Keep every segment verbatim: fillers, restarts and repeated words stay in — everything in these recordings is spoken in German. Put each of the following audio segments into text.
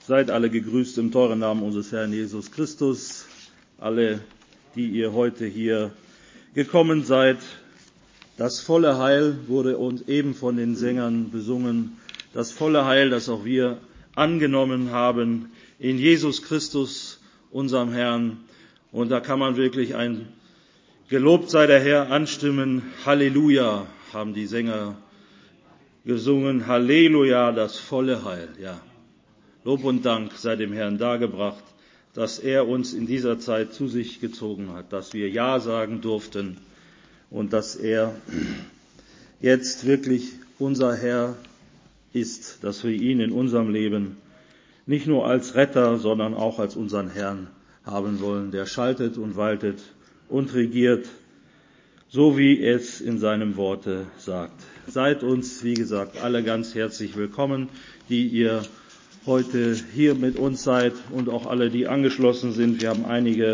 Seid alle gegrüßt im teuren Namen unseres Herrn Jesus Christus, alle, die ihr heute hier gekommen seid. Das volle Heil wurde uns eben von den Sängern besungen, das volle Heil, das auch wir angenommen haben in Jesus Christus, unserem Herrn. Und da kann man wirklich ein Gelobt sei der Herr anstimmen. Halleluja, haben die Sänger gesungen. Halleluja, das volle Heil, ja. Lob und Dank sei dem Herrn dargebracht, dass er uns in dieser Zeit zu sich gezogen hat, dass wir Ja sagen durften und dass er jetzt wirklich unser Herr ist, dass wir ihn in unserem Leben nicht nur als Retter, sondern auch als unseren Herrn haben wollen, der schaltet und waltet und regiert, so wie es in seinem Worte sagt. Seid uns, wie gesagt, alle ganz herzlich willkommen, die ihr heute hier mit uns seid und auch alle, die angeschlossen sind. Wir haben einige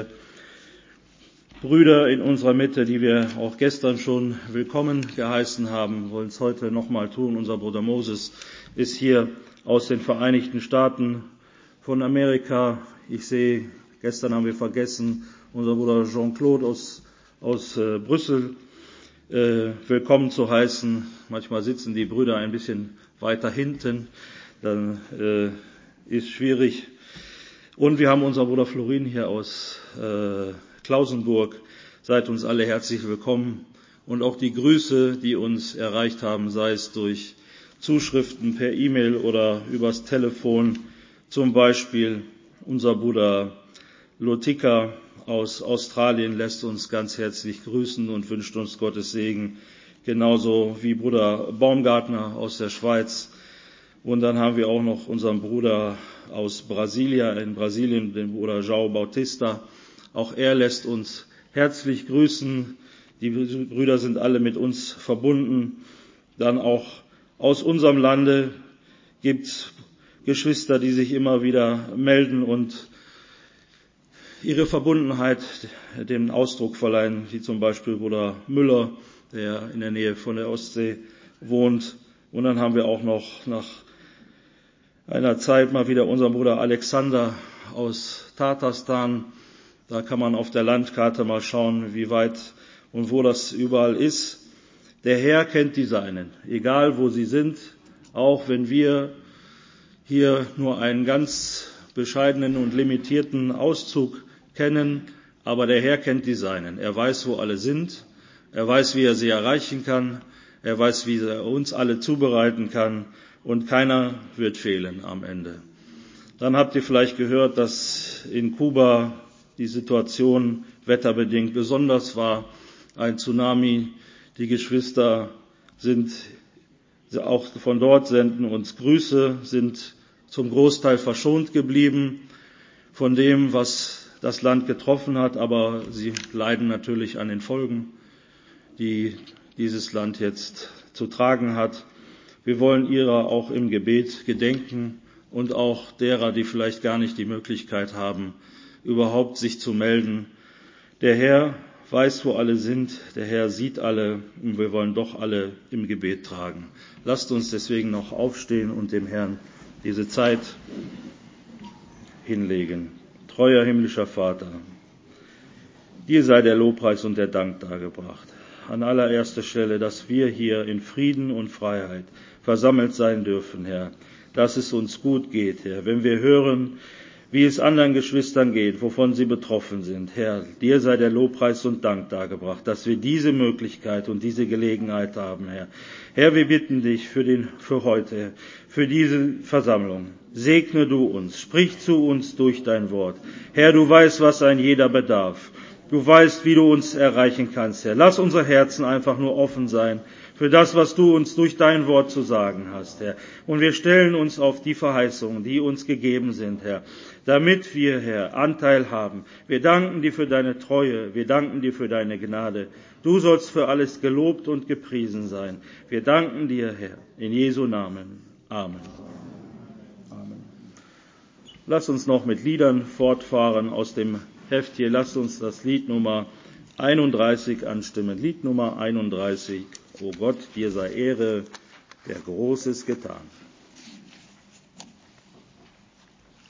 Brüder in unserer Mitte, die wir auch gestern schon willkommen geheißen haben, wollen es heute nochmal tun. Unser Bruder Moses ist hier aus den Vereinigten Staaten von Amerika. Ich sehe, gestern haben wir vergessen, unser Bruder Jean-Claude aus, aus äh, Brüssel äh, willkommen zu heißen. Manchmal sitzen die Brüder ein bisschen weiter hinten. Dann äh, ist schwierig. Und wir haben unseren Bruder Florin hier aus äh, Klausenburg. Seid uns alle herzlich willkommen. Und auch die Grüße, die uns erreicht haben, sei es durch Zuschriften per E-Mail oder übers Telefon. Zum Beispiel unser Bruder Lotika aus Australien lässt uns ganz herzlich grüßen und wünscht uns Gottes Segen. Genauso wie Bruder Baumgartner aus der Schweiz. Und dann haben wir auch noch unseren Bruder aus Brasilia, in Brasilien, den Bruder João Bautista. Auch er lässt uns herzlich grüßen. Die Brüder sind alle mit uns verbunden. Dann auch aus unserem Lande gibt es Geschwister, die sich immer wieder melden und ihre Verbundenheit dem Ausdruck verleihen, wie zum Beispiel Bruder Müller, der in der Nähe von der Ostsee wohnt. Und dann haben wir auch noch nach einer Zeit mal wieder unseren Bruder Alexander aus Tatarstan. Da kann man auf der Landkarte mal schauen, wie weit und wo das überall ist. Der Herr kennt die Seinen, egal wo sie sind, auch wenn wir hier nur einen ganz bescheidenen und limitierten Auszug kennen. Aber der Herr kennt die Seinen. Er weiß, wo alle sind. Er weiß, wie er sie erreichen kann. Er weiß, wie er uns alle zubereiten kann. Und keiner wird fehlen am Ende. Dann habt ihr vielleicht gehört, dass in Kuba die Situation wetterbedingt besonders war. Ein Tsunami. Die Geschwister sind auch von dort, senden uns Grüße, sind zum Großteil verschont geblieben von dem, was das Land getroffen hat. Aber sie leiden natürlich an den Folgen, die dieses Land jetzt zu tragen hat. Wir wollen ihrer auch im Gebet gedenken und auch derer, die vielleicht gar nicht die Möglichkeit haben, überhaupt sich zu melden. Der Herr weiß, wo alle sind, der Herr sieht alle und wir wollen doch alle im Gebet tragen. Lasst uns deswegen noch aufstehen und dem Herrn diese Zeit hinlegen. Treuer himmlischer Vater, dir sei der Lobpreis und der Dank dargebracht. An allererster Stelle, dass wir hier in Frieden und Freiheit versammelt sein dürfen, Herr, dass es uns gut geht, Herr, wenn wir hören, wie es anderen Geschwistern geht, wovon sie betroffen sind. Herr, dir sei der Lobpreis und Dank dargebracht, dass wir diese Möglichkeit und diese Gelegenheit haben, Herr. Herr, wir bitten dich für den, für heute, für diese Versammlung. Segne du uns, sprich zu uns durch dein Wort. Herr, du weißt, was ein jeder bedarf. Du weißt, wie du uns erreichen kannst, Herr. Lass unsere Herzen einfach nur offen sein für das, was du uns durch dein Wort zu sagen hast, Herr. Und wir stellen uns auf die Verheißungen, die uns gegeben sind, Herr, damit wir, Herr, Anteil haben. Wir danken dir für deine Treue, wir danken dir für deine Gnade. Du sollst für alles gelobt und gepriesen sein. Wir danken dir, Herr, in Jesu Namen. Amen. Amen. Lass uns noch mit Liedern fortfahren aus dem Heft hier. Lasst uns das Lied Nummer einunddreißig anstimmen. Lied Nummer einunddreißig. O Gott, dir sei Ehre, der Großes getan.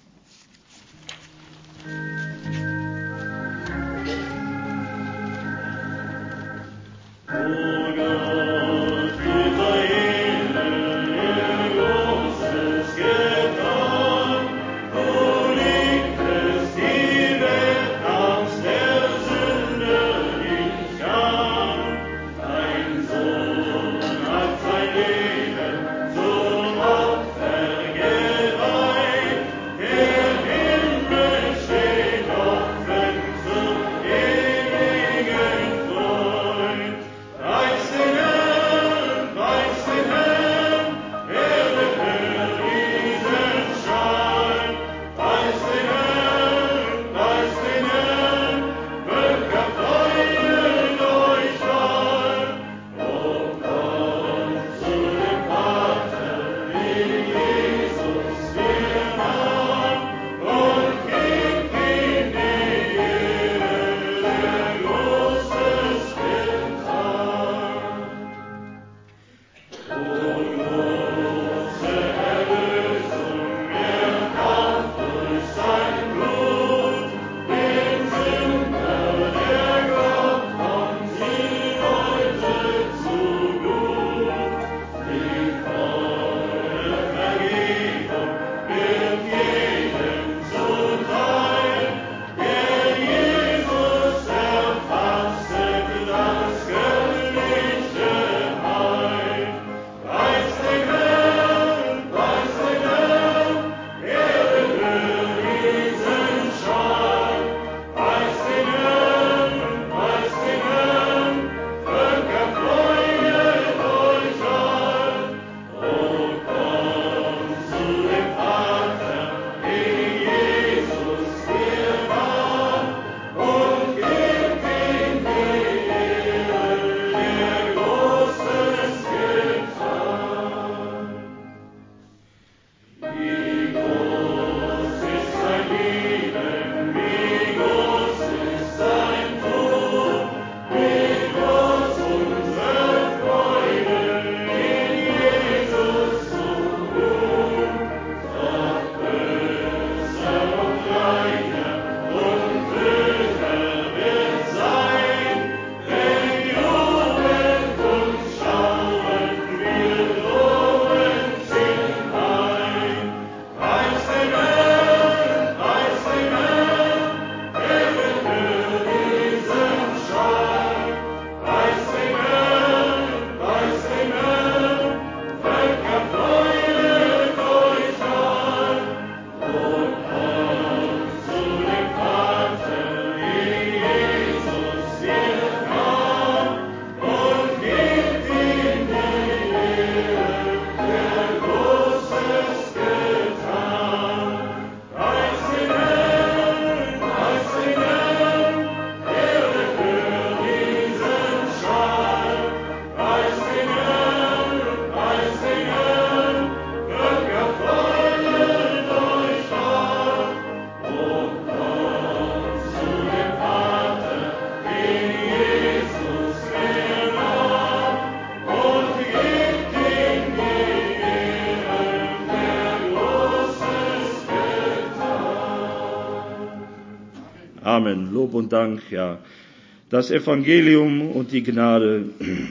Amen. Lob und Dank, ja. Das Evangelium und die Gnade,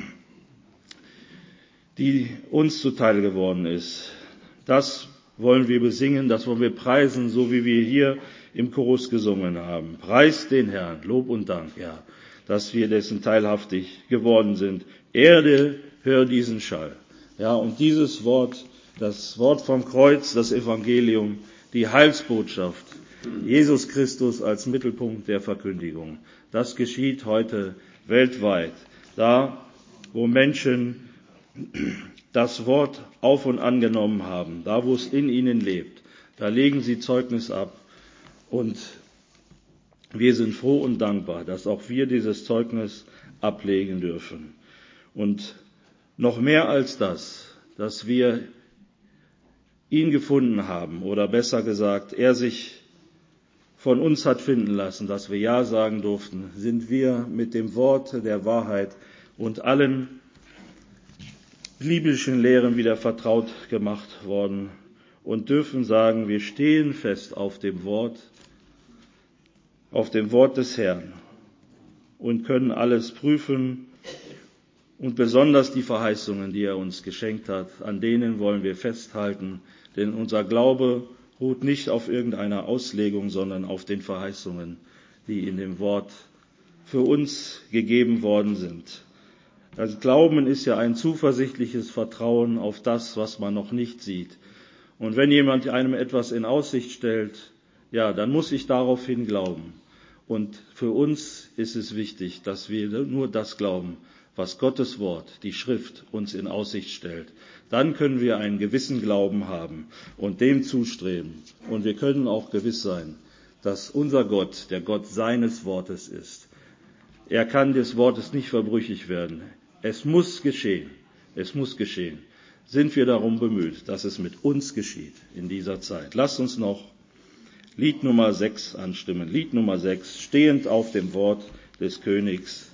die uns zuteil geworden ist, das wollen wir besingen, das wollen wir preisen, so wie wir hier im Chorus gesungen haben. Preist den Herrn, Lob und Dank, ja, dass wir dessen teilhaftig geworden sind. Erde, hör diesen Schall. Ja, und dieses Wort, das Wort vom Kreuz, das Evangelium, die Heilsbotschaft, Jesus Christus als Mittelpunkt der Verkündigung. Das geschieht heute weltweit. Da, wo Menschen das Wort auf und angenommen haben, da, wo es in ihnen lebt, da legen sie Zeugnis ab. Und wir sind froh und dankbar, dass auch wir dieses Zeugnis ablegen dürfen. Und noch mehr als das, dass wir ihn gefunden haben, oder besser gesagt, er sich von uns hat finden lassen, dass wir Ja sagen durften, sind wir mit dem Wort der Wahrheit und allen biblischen Lehren wieder vertraut gemacht worden und dürfen sagen, wir stehen fest auf dem Wort, auf dem Wort des Herrn und können alles prüfen und besonders die Verheißungen, die er uns geschenkt hat, an denen wollen wir festhalten, denn unser Glaube ruht nicht auf irgendeiner Auslegung, sondern auf den Verheißungen, die in dem Wort für uns gegeben worden sind. Das Glauben ist ja ein zuversichtliches Vertrauen auf das, was man noch nicht sieht. Und wenn jemand einem etwas in Aussicht stellt, ja, dann muss ich daraufhin glauben. Und für uns ist es wichtig, dass wir nur das glauben, was Gottes Wort, die Schrift, uns in Aussicht stellt. Dann können wir einen gewissen Glauben haben und dem zustreben. Und wir können auch gewiss sein, dass unser Gott der Gott seines Wortes ist. Er kann des Wortes nicht verbrüchig werden. Es muss geschehen. Es muss geschehen. Sind wir darum bemüht, dass es mit uns geschieht in dieser Zeit. Lasst uns noch Lied Nummer sechs anstimmen. Lied Nummer sechs, stehend auf dem Wort des Königs.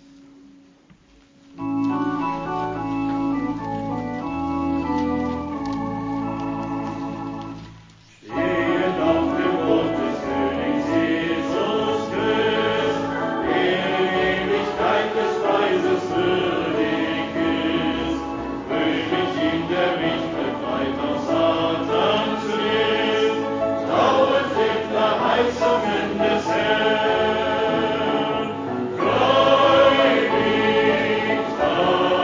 Des Herrn, freu dich,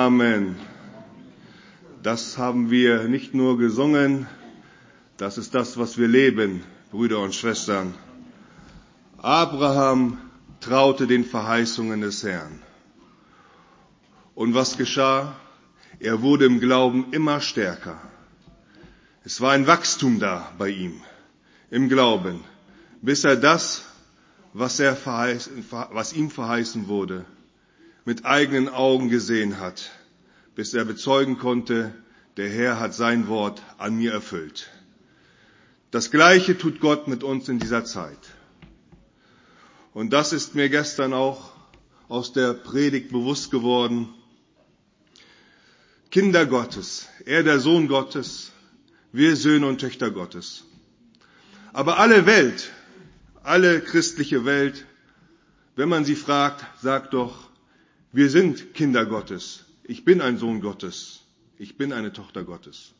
Amen. Das haben wir nicht nur gesungen, das ist das, was wir leben, Brüder und Schwestern. Abraham traute den Verheißungen des Herrn. Und was geschah? Er wurde im Glauben immer stärker. Es war ein Wachstum da bei ihm, im Glauben, bis er das, was, er verheißen, was ihm verheißen wurde, mit eigenen Augen gesehen hat, bis er bezeugen konnte, der Herr hat sein Wort an mir erfüllt. Das Gleiche tut Gott mit uns in dieser Zeit. Und das ist mir gestern auch aus der Predigt bewusst geworden. Kinder Gottes, er der Sohn Gottes, wir Söhne und Töchter Gottes. Aber alle Welt, alle christliche Welt, wenn man sie fragt, sagt doch, wir sind Kinder Gottes. Ich bin ein Sohn Gottes. Ich bin eine Tochter Gottes.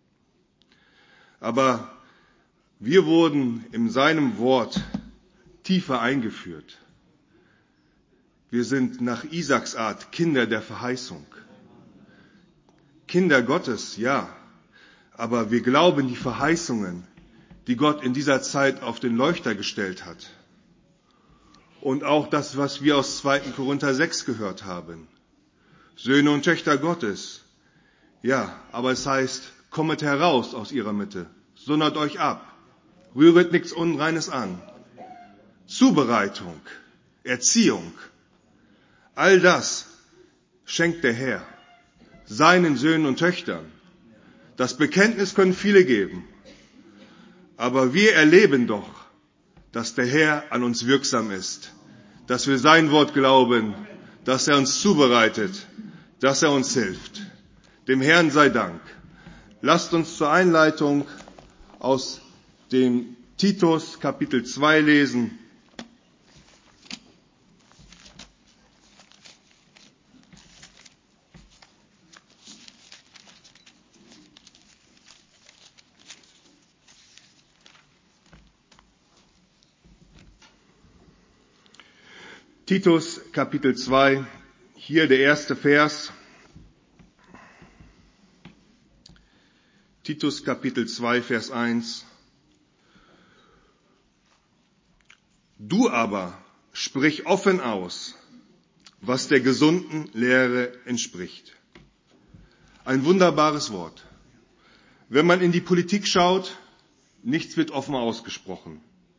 Aber wir wurden in seinem Wort tiefer eingeführt. Wir sind nach Isaaks Art Kinder der Verheißung. Kinder Gottes, ja. Aber wir glauben die Verheißungen, die Gott in dieser Zeit auf den Leuchter gestellt hat. Und auch das, was wir aus zweiten Korinther sechs gehört haben. Söhne und Töchter Gottes. Ja, aber es heißt, kommet heraus aus ihrer Mitte, sondert euch ab, rühret nichts Unreines an. Zubereitung, Erziehung, all das schenkt der Herr seinen Söhnen und Töchtern. Das Bekenntnis können viele geben, aber wir erleben doch, dass der Herr an uns wirksam ist, dass wir sein Wort glauben, dass er uns zubereitet, dass er uns hilft. Dem Herrn sei Dank. Lasst uns zur Einleitung aus dem Titus Kapitel zwei lesen. Titus Kapitel zwei, hier der erste Vers. Titus Kapitel zwei, Vers eins. Du aber sprich offen aus, was der gesunden Lehre entspricht. Ein wunderbares Wort. Wenn man in die Politik schaut, nichts wird offen ausgesprochen.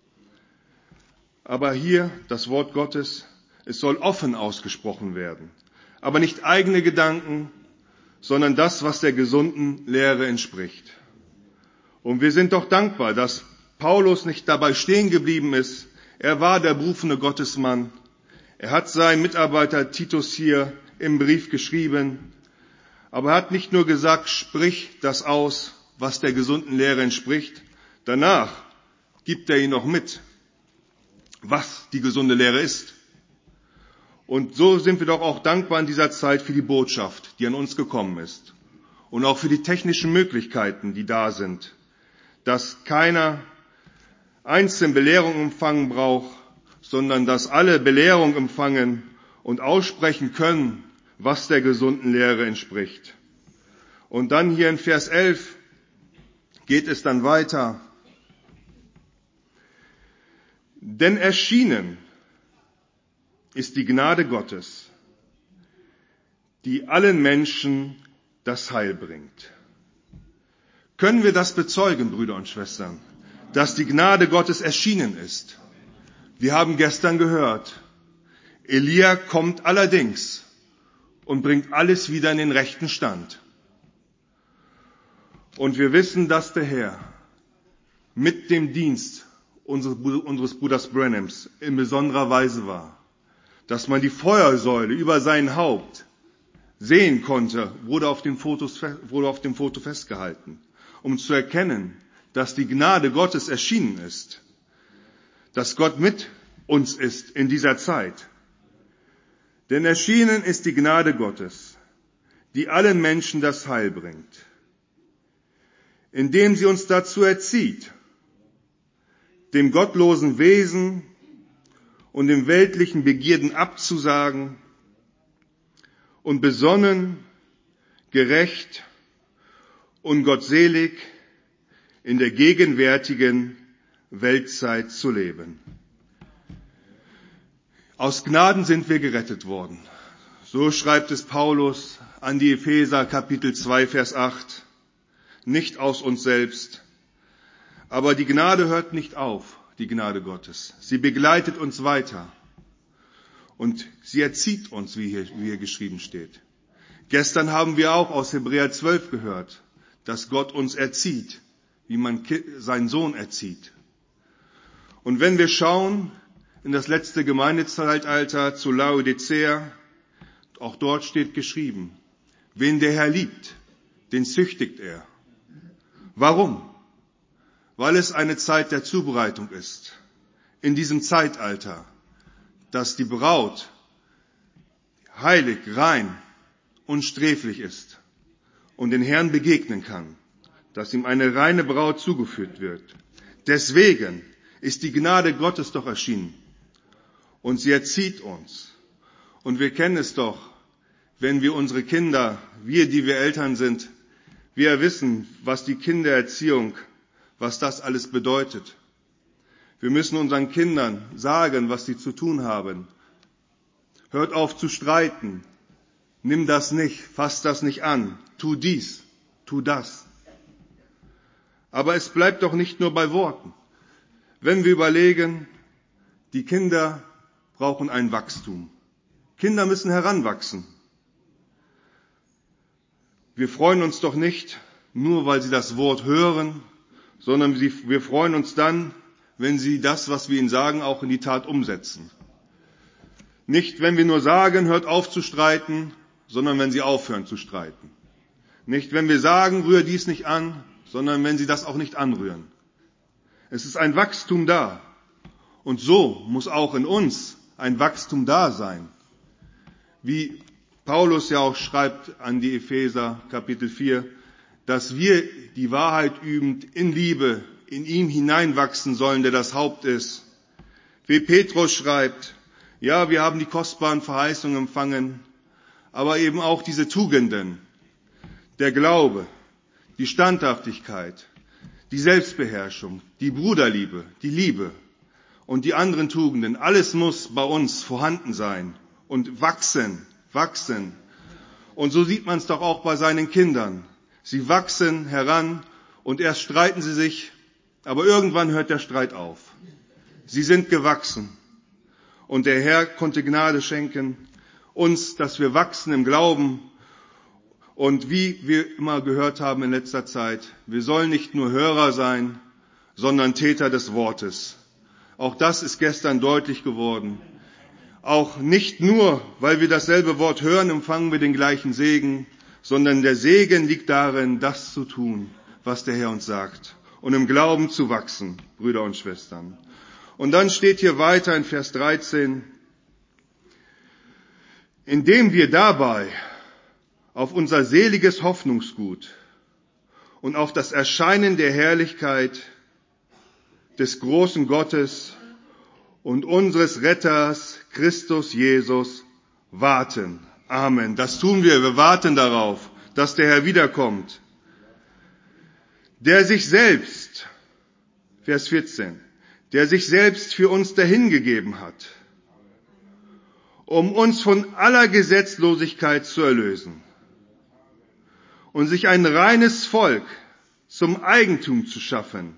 Aber hier das Wort Gottes, es soll offen ausgesprochen werden. Aber nicht eigene Gedanken, sondern das, was der gesunden Lehre entspricht. Und wir sind doch dankbar, dass Paulus nicht dabei stehen geblieben ist. Er war der berufene Gottesmann. Er hat seinen Mitarbeiter Titus hier im Brief geschrieben. Aber er hat nicht nur gesagt, sprich das aus, was der gesunden Lehre entspricht. Danach gibt er ihn noch mit, was die gesunde Lehre ist. Und so sind wir doch auch dankbar in dieser Zeit für die Botschaft, die an uns gekommen ist. Und auch für die technischen Möglichkeiten, die da sind. Dass keiner einzeln Belehrung empfangen braucht, sondern dass alle Belehrung empfangen und aussprechen können, was der gesunden Lehre entspricht. Und dann hier in Vers elf geht es dann weiter. Denn erschienen ist die Gnade Gottes, die allen Menschen das Heil bringt. Können wir das bezeugen, Brüder und Schwestern, dass die Gnade Gottes erschienen ist? Wir haben gestern gehört, Elia kommt allerdings und bringt alles wieder in den rechten Stand. Und wir wissen, dass der Herr mit dem Dienst unseres Bruders Branhams in besonderer Weise war. Dass man die Feuersäule über sein Haupt sehen konnte, wurde auf dem, Fotos, wurde auf dem Foto festgehalten, um zu erkennen, dass die Gnade Gottes erschienen ist, dass Gott mit uns ist in dieser Zeit. Denn erschienen ist die Gnade Gottes, die allen Menschen das Heil bringt, indem sie uns dazu erzieht, dem gottlosen Wesen und den weltlichen Begierden abzusagen und besonnen gerecht und gottselig in der gegenwärtigen Weltzeit zu leben. Aus Gnaden sind wir gerettet worden. So schreibt es Paulus an die Epheser Kapitel zwei, Vers acht. Nicht aus uns selbst. Aber die Gnade hört nicht auf, die Gnade Gottes. Sie begleitet uns weiter. Und sie erzieht uns, wie hier, wie hier geschrieben steht. Gestern haben wir auch aus Hebräer zwölf gehört, dass Gott uns erzieht, wie man seinen Sohn erzieht. Und wenn wir schauen in das letzte Gemeindezeitalter zu Laodicea, auch dort steht geschrieben, wen der Herr liebt, den züchtigt er. Warum? Weil es eine Zeit der Zubereitung ist. In diesem Zeitalter, dass die Braut heilig, rein und sträflich ist und den Herrn begegnen kann, dass ihm eine reine Braut zugeführt wird. Deswegen ist die Gnade Gottes doch erschienen und sie erzieht uns. Und wir kennen es doch, wenn wir unsere Kinder, wir, die wir Eltern sind, wir wissen, was die Kindererziehung, was das alles bedeutet. Wir müssen unseren Kindern sagen, was sie zu tun haben. Hört auf zu streiten. Nimm das nicht, fass das nicht an. Tu dies, tu das. Aber es bleibt doch nicht nur bei Worten. Wenn wir überlegen, die Kinder brauchen ein Wachstum. Kinder müssen heranwachsen. Wir freuen uns doch nicht, nur weil sie das Wort hören, sondern wir freuen uns dann, wenn sie das, was wir ihnen sagen, auch in die Tat umsetzen. Nicht, wenn wir nur sagen, hört auf zu streiten, sondern wenn sie aufhören zu streiten. Nicht, wenn wir sagen, rühre dies nicht an, sondern wenn sie das auch nicht anrühren. Es ist ein Wachstum da. Und so muss auch in uns ein Wachstum da sein. Wie Paulus ja auch schreibt an die Epheser, Kapitel vier, dass wir die Wahrheit übend in Liebe in ihm hineinwachsen sollen, der das Haupt ist. Wie Petrus schreibt, ja, wir haben die kostbaren Verheißungen empfangen, aber eben auch diese Tugenden, der Glaube, die Standhaftigkeit, die Selbstbeherrschung, die Bruderliebe, die Liebe und die anderen Tugenden, alles muss bei uns vorhanden sein und wachsen, wachsen. Und so sieht man es doch auch bei seinen Kindern. Sie wachsen heran und erst streiten sie sich, aber irgendwann hört der Streit auf. Sie sind gewachsen und der Herr konnte Gnade schenken, uns, dass wir wachsen im Glauben. Und wie wir immer gehört haben in letzter Zeit, wir sollen nicht nur Hörer sein, sondern Täter des Wortes. Auch das ist gestern deutlich geworden. Auch nicht nur, weil wir dasselbe Wort hören, empfangen wir den gleichen Segen, sondern der Segen liegt darin, das zu tun, was der Herr uns sagt. Und im Glauben zu wachsen, Brüder und Schwestern. Und dann steht hier weiter in Vers dreizehn, indem wir dabei auf unser seliges Hoffnungsgut und auf das Erscheinen der Herrlichkeit des großen Gottes und unseres Retters Christus Jesus warten. Amen. Das tun wir. Wir warten darauf, dass der Herr wiederkommt. Der sich selbst, Vers vierzehn, der sich selbst für uns dahingegeben hat, um uns von aller Gesetzlosigkeit zu erlösen und sich ein reines Volk zum Eigentum zu schaffen,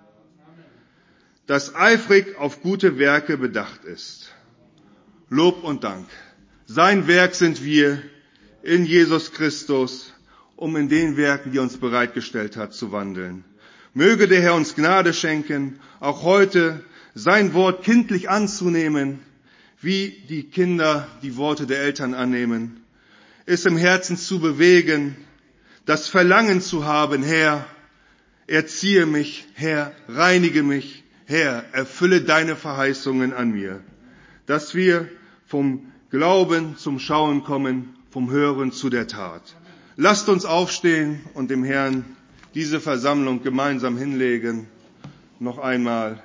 das eifrig auf gute Werke bedacht ist. Lob und Dank. Sein Werk sind wir in Jesus Christus, um in den Werken, die er uns bereitgestellt hat, zu wandeln. Möge der Herr uns Gnade schenken, auch heute sein Wort kindlich anzunehmen, wie die Kinder die Worte der Eltern annehmen, es im Herzen zu bewegen, das Verlangen zu haben, Herr, erziehe mich, Herr, reinige mich, Herr, erfülle deine Verheißungen an mir, dass wir vom Glauben zum Schauen kommen, vom Hören zu der Tat. Lasst uns aufstehen und dem Herrn diese Versammlung gemeinsam hinlegen. Noch einmal.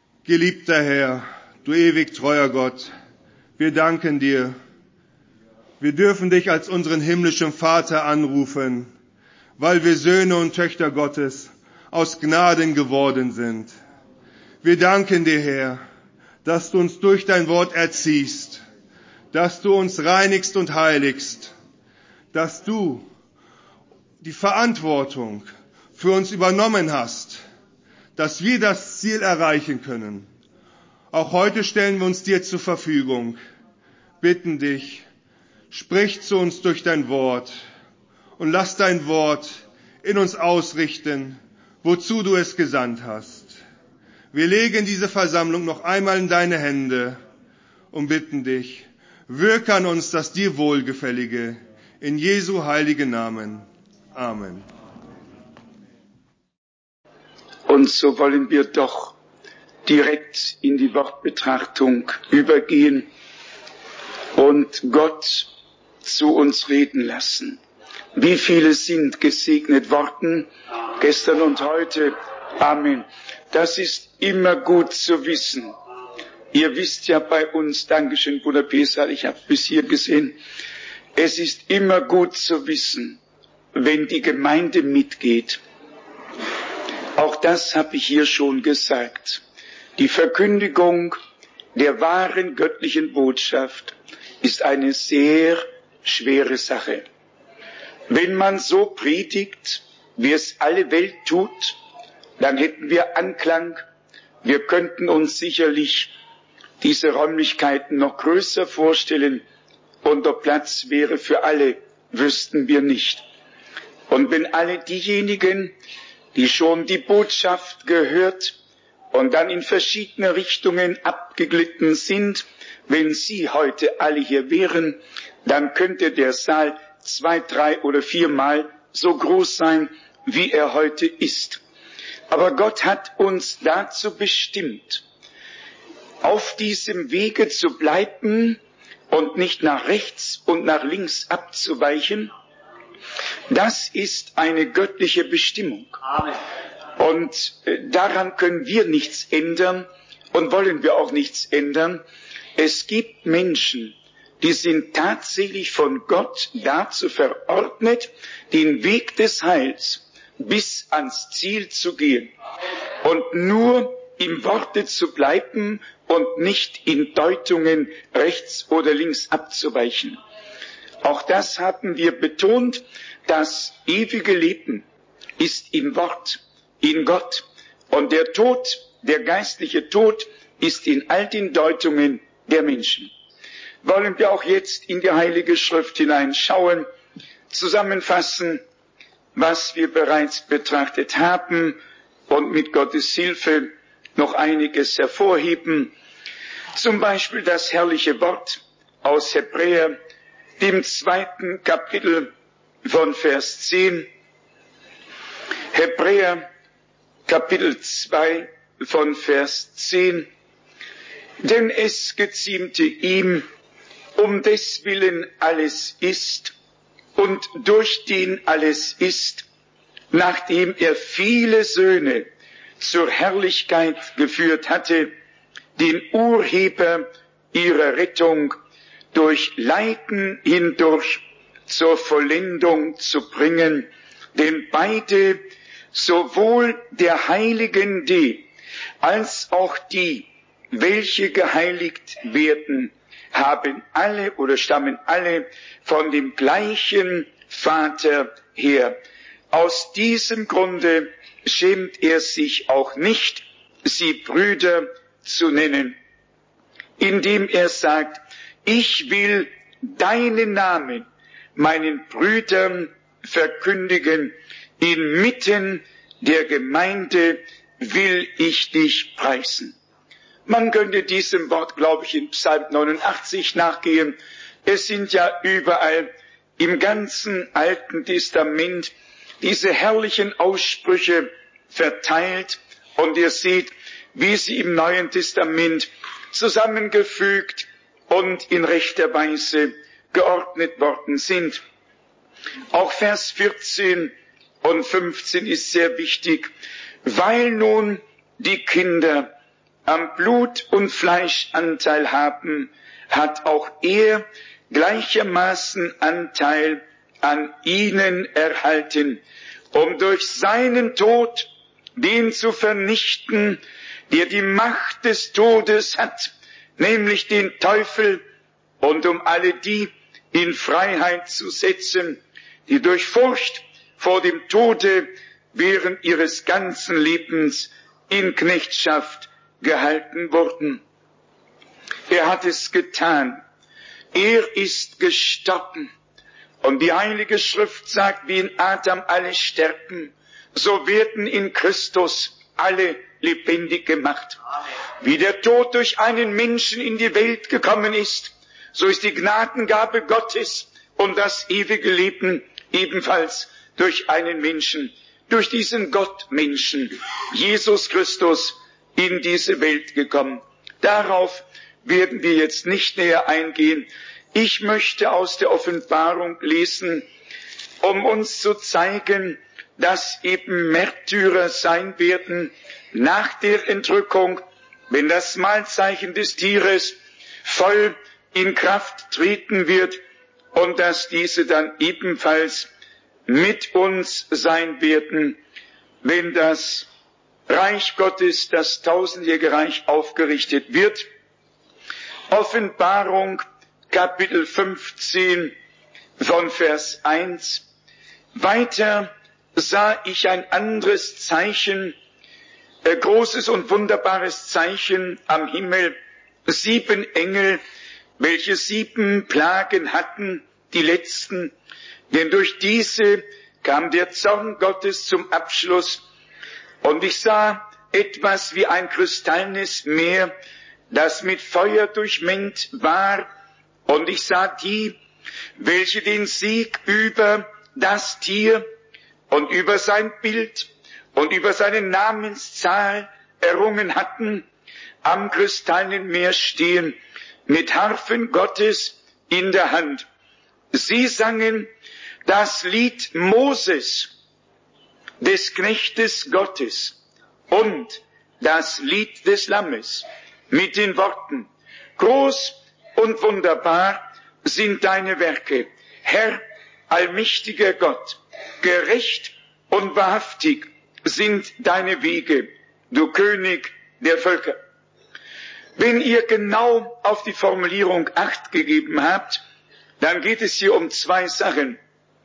Geliebter Herr, du ewig treuer Gott, wir danken dir Wir dürfen dich als unseren himmlischen Vater anrufen, weil wir Söhne und Töchter Gottes aus Gnaden geworden sind. Wir danken dir, Herr, dass du uns durch dein Wort erziehst, dass du uns reinigst und heiligst, dass du die Verantwortung für uns übernommen hast, dass wir das Ziel erreichen können. Auch heute stellen wir uns dir zur Verfügung, bitten dich, sprich zu uns durch dein Wort und lass dein Wort in uns ausrichten, wozu du es gesandt hast. Wir legen diese Versammlung noch einmal in deine Hände und bitten dich, wirke an uns das dir Wohlgefällige, in Jesu heiligen Namen. Amen. Und so wollen wir doch direkt in die Wortbetrachtung übergehen und Gott zu uns reden lassen. Wie viele sind gesegnet worden, gestern und heute. Amen. Das ist immer gut zu wissen. Ihr wisst ja bei uns, Dankeschön, Bruder Pesal, ich habe bis hier gesehen, es ist immer gut zu wissen, wenn die Gemeinde mitgeht. Auch das habe ich hier schon gesagt. Die Verkündigung der wahren göttlichen Botschaft ist eine sehr schwere Sache. Wenn man so predigt, wie es alle Welt tut, dann hätten wir Anklang. Wir könnten uns sicherlich diese Räumlichkeiten noch größer vorstellen und der Platz wäre für alle, wüssten wir nicht. Und wenn alle diejenigen, die schon die Botschaft gehört und dann in verschiedene Richtungen abgeglitten sind, wenn sie heute alle hier wären, dann könnte der Saal zwei, drei oder viermal so groß sein, wie er heute ist. Aber Gott hat uns dazu bestimmt, auf diesem Wege zu bleiben und nicht nach rechts und nach links abzuweichen. Das ist eine göttliche Bestimmung. Amen. Und daran können wir nichts ändern und wollen wir auch nichts ändern. Es gibt Menschen, die sind tatsächlich von Gott dazu verordnet, den Weg des Heils bis ans Ziel zu gehen und nur im Worte zu bleiben und nicht in Deutungen rechts oder links abzuweichen. Auch das haben wir betont. Das ewige Leben ist im Wort, in Gott. Und der Tod, der geistliche Tod, ist in all den Deutungen der Menschen. Wollen wir auch jetzt in die Heilige Schrift hineinschauen, zusammenfassen, was wir bereits betrachtet haben und mit Gottes Hilfe noch einiges hervorheben. Zum Beispiel das herrliche Wort aus Hebräer, dem zweiten Kapitel von Vers zehn. Hebräer Kapitel zwei von Vers zehn. Denn es geziemte ihm, um deswillen alles ist und durch den alles ist, nachdem er viele Söhne zur Herrlichkeit geführt hatte, den Urheber ihrer Rettung durch Leiden hindurch zur Vollendung zu bringen, denn beide, sowohl der Heiligen die, als auch die, welche geheiligt werden, haben alle oder stammen alle von dem gleichen Vater her. Aus diesem Grunde schämt er sich auch nicht, sie Brüder zu nennen, indem er sagt, ich will deinen Namen meinen Brüdern verkündigen, inmitten der Gemeinde will ich dich preisen. Man könnte diesem Wort, glaube ich, in Psalm neunundachtzig nachgehen. Es sind ja überall im ganzen Alten Testament diese herrlichen Aussprüche verteilt. Und ihr seht, wie sie im Neuen Testament zusammengefügt und in rechter Weise geordnet worden sind. Auch Vers vierzehn und fünfzehn ist sehr wichtig. Weil nun die Kinder am Blut und Fleisch Anteil haben, hat auch er gleichermaßen Anteil an ihnen erhalten, um durch seinen Tod den zu vernichten, der die Macht des Todes hat, nämlich den Teufel, und um alle die in Freiheit zu setzen, die durch Furcht vor dem Tode während ihres ganzen Lebens in Knechtschaft gehalten wurden. Er hat es getan. Er ist gestorben. Und die Heilige Schrift sagt, wie in Adam alle sterben, so werden in Christus alle lebendig gemacht. Amen. Wie der Tod durch einen Menschen in die Welt gekommen ist, so ist die Gnadengabe Gottes und das ewige Leben ebenfalls durch einen Menschen, durch diesen Gottmenschen, Jesus Christus, in diese Welt gekommen. Darauf werden wir jetzt nicht näher eingehen. Ich möchte aus der Offenbarung lesen, um uns zu zeigen, dass eben Märtyrer sein werden nach der Entrückung, wenn das Mahlzeichen des Tieres voll in Kraft treten wird und dass diese dann ebenfalls mit uns sein werden, wenn das Reich Gottes, das tausendjährige Reich, aufgerichtet wird. Offenbarung, Kapitel fünfzehn, von Vers eins. Weiter sah ich ein anderes Zeichen, ein großes und wunderbares Zeichen am Himmel, sieben Engel, welche sieben Plagen hatten, die letzten, denn durch diese kam der Zorn Gottes zum Abschluss. Und ich sah etwas wie ein kristallnes Meer, das mit Feuer durchmengt war. Und ich sah die, welche den Sieg über das Tier und über sein Bild und über seine Namenszahl errungen hatten, am kristallenen Meer stehen, mit Harfen Gottes in der Hand. Sie sangen das Lied Moses, des Knechtes Gottes, und das Lied des Lammes mit den Worten: Groß und wunderbar sind deine Werke, Herr, allmächtiger Gott, gerecht und wahrhaftig sind deine Wege, du König der Völker. Wenn ihr genau auf die Formulierung Acht gegeben habt, dann geht es hier um zwei Sachen.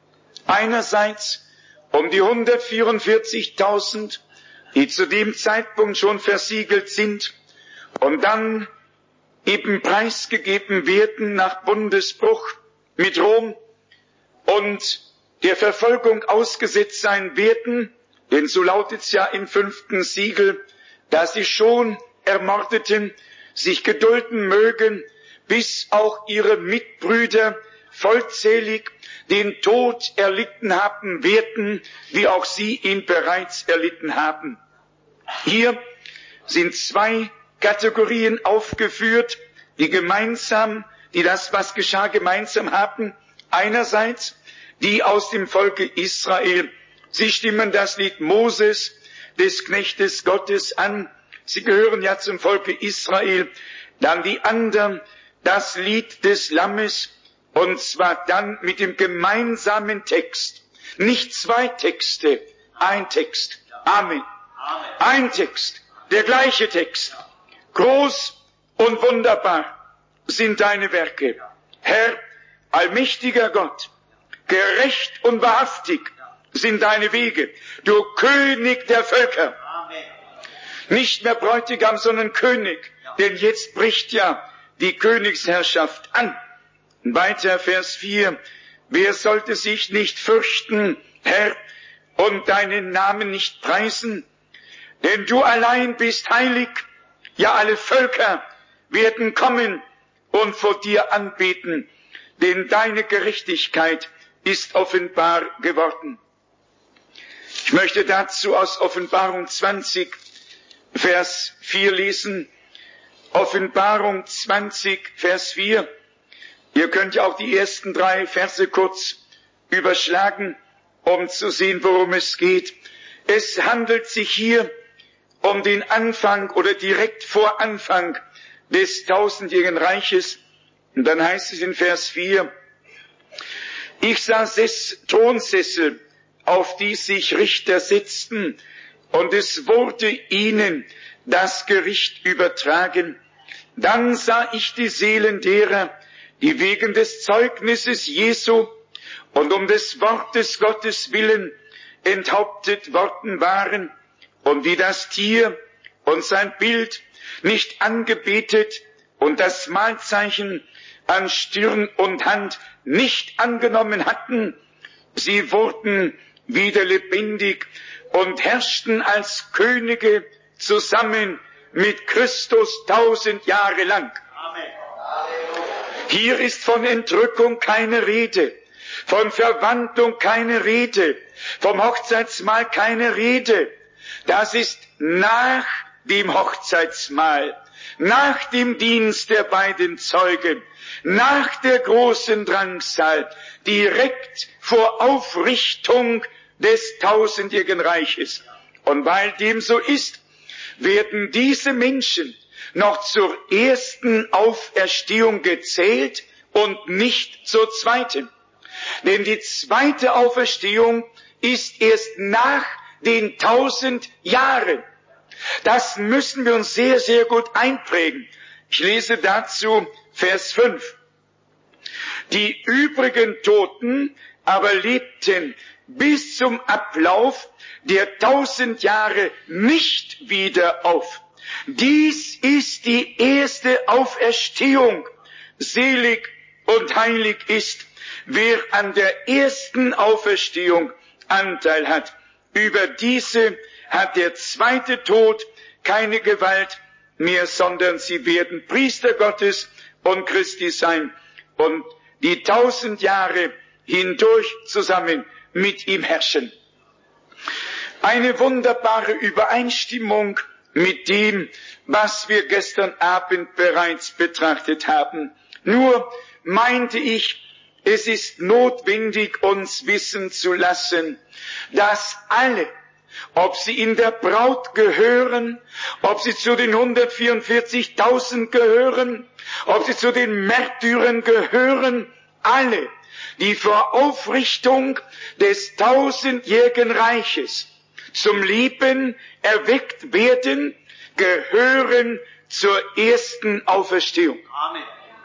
Einerseits um die hundertvierundvierzigtausend, die zu dem Zeitpunkt schon versiegelt sind und dann eben preisgegeben werden nach Bundesbruch mit Rom und der Verfolgung ausgesetzt sein werden, denn so lautet es ja im fünften Siegel, dass sie schon Ermordeten sich gedulden mögen, bis auch ihre Mitbrüder vollzählig den Tod erlitten haben werden, wie auch sie ihn bereits erlitten haben. Hier sind zwei Kategorien aufgeführt, die gemeinsam, die das, was geschah, gemeinsam haben. Einerseits die aus dem Volke Israel. Sie stimmen das Lied Moses, des Knechtes Gottes, an. Sie gehören ja zum Volke Israel. Dann die anderen, das Lied des Lammes, und zwar dann mit dem gemeinsamen Text. Nicht zwei Texte, ein Text. Amen. Ein Text, der gleiche Text. Groß und wunderbar sind deine Werke, Herr, allmächtiger Gott, gerecht und wahrhaftig sind deine Wege, du König der Völker. Nicht mehr Bräutigam, sondern König, denn jetzt bricht ja die Königsherrschaft an. Weiter Vers vier, wer sollte sich nicht fürchten, Herr, und deinen Namen nicht preisen? Denn du allein bist heilig, ja alle Völker werden kommen und vor dir anbeten, denn deine Gerechtigkeit ist offenbar geworden. Ich möchte dazu aus Offenbarung zwanzig, Vers vier lesen. Offenbarung zwanzig, Vers vier. Ihr könnt ja auch die ersten drei Verse kurz überschlagen, um zu sehen, worum es geht. Es handelt sich hier um den Anfang oder direkt vor Anfang des tausendjährigen Reiches. Und dann heißt es in Vers vier, ich sah sechs Thronsessel, auf die sich Richter setzten, und es wurde ihnen das Gericht übertragen. Dann sah ich die Seelen derer, die wegen des Zeugnisses Jesu und um des Wortes Gottes willen enthauptet worden waren und die das Tier und sein Bild nicht angebetet und das Mahlzeichen an Stirn und Hand nicht angenommen hatten. Sie wurden wieder lebendig und herrschten als Könige zusammen mit Christus tausend Jahre lang. Amen. Hier ist von Entrückung keine Rede, von Verwandlung keine Rede, vom Hochzeitsmahl keine Rede. Das ist nach dem Hochzeitsmahl, nach dem Dienst der beiden Zeugen, nach der großen Drangsal, direkt vor Aufrichtung des tausendjährigen Reiches. Und weil dem so ist, werden diese Menschen noch zur ersten Auferstehung gezählt und nicht zur zweiten. Denn die zweite Auferstehung ist erst nach den tausend Jahren. Das müssen wir uns sehr, sehr gut einprägen. Ich lese dazu Vers fünf. Die übrigen Toten aber lebten bis zum Ablauf der tausend Jahre nicht wieder auf. Dies ist die erste Auferstehung. Selig und heilig ist, wer an der ersten Auferstehung Anteil hat. Über diese hat der zweite Tod keine Gewalt mehr, sondern sie werden Priester Gottes und Christi sein und die tausend Jahre hindurch zusammen mit ihm herrschen. Eine wunderbare Übereinstimmung mit dem, was wir gestern Abend bereits betrachtet haben. Nur meinte ich, es ist notwendig, uns wissen zu lassen, dass alle, ob sie in der Braut gehören, ob sie zu den hundertvierundvierzigtausend gehören, ob sie zu den Märtyrern gehören, alle, die vor Aufrichtung des tausendjährigen Reiches zum Leben erweckt werden, gehören zur ersten Auferstehung. Amen.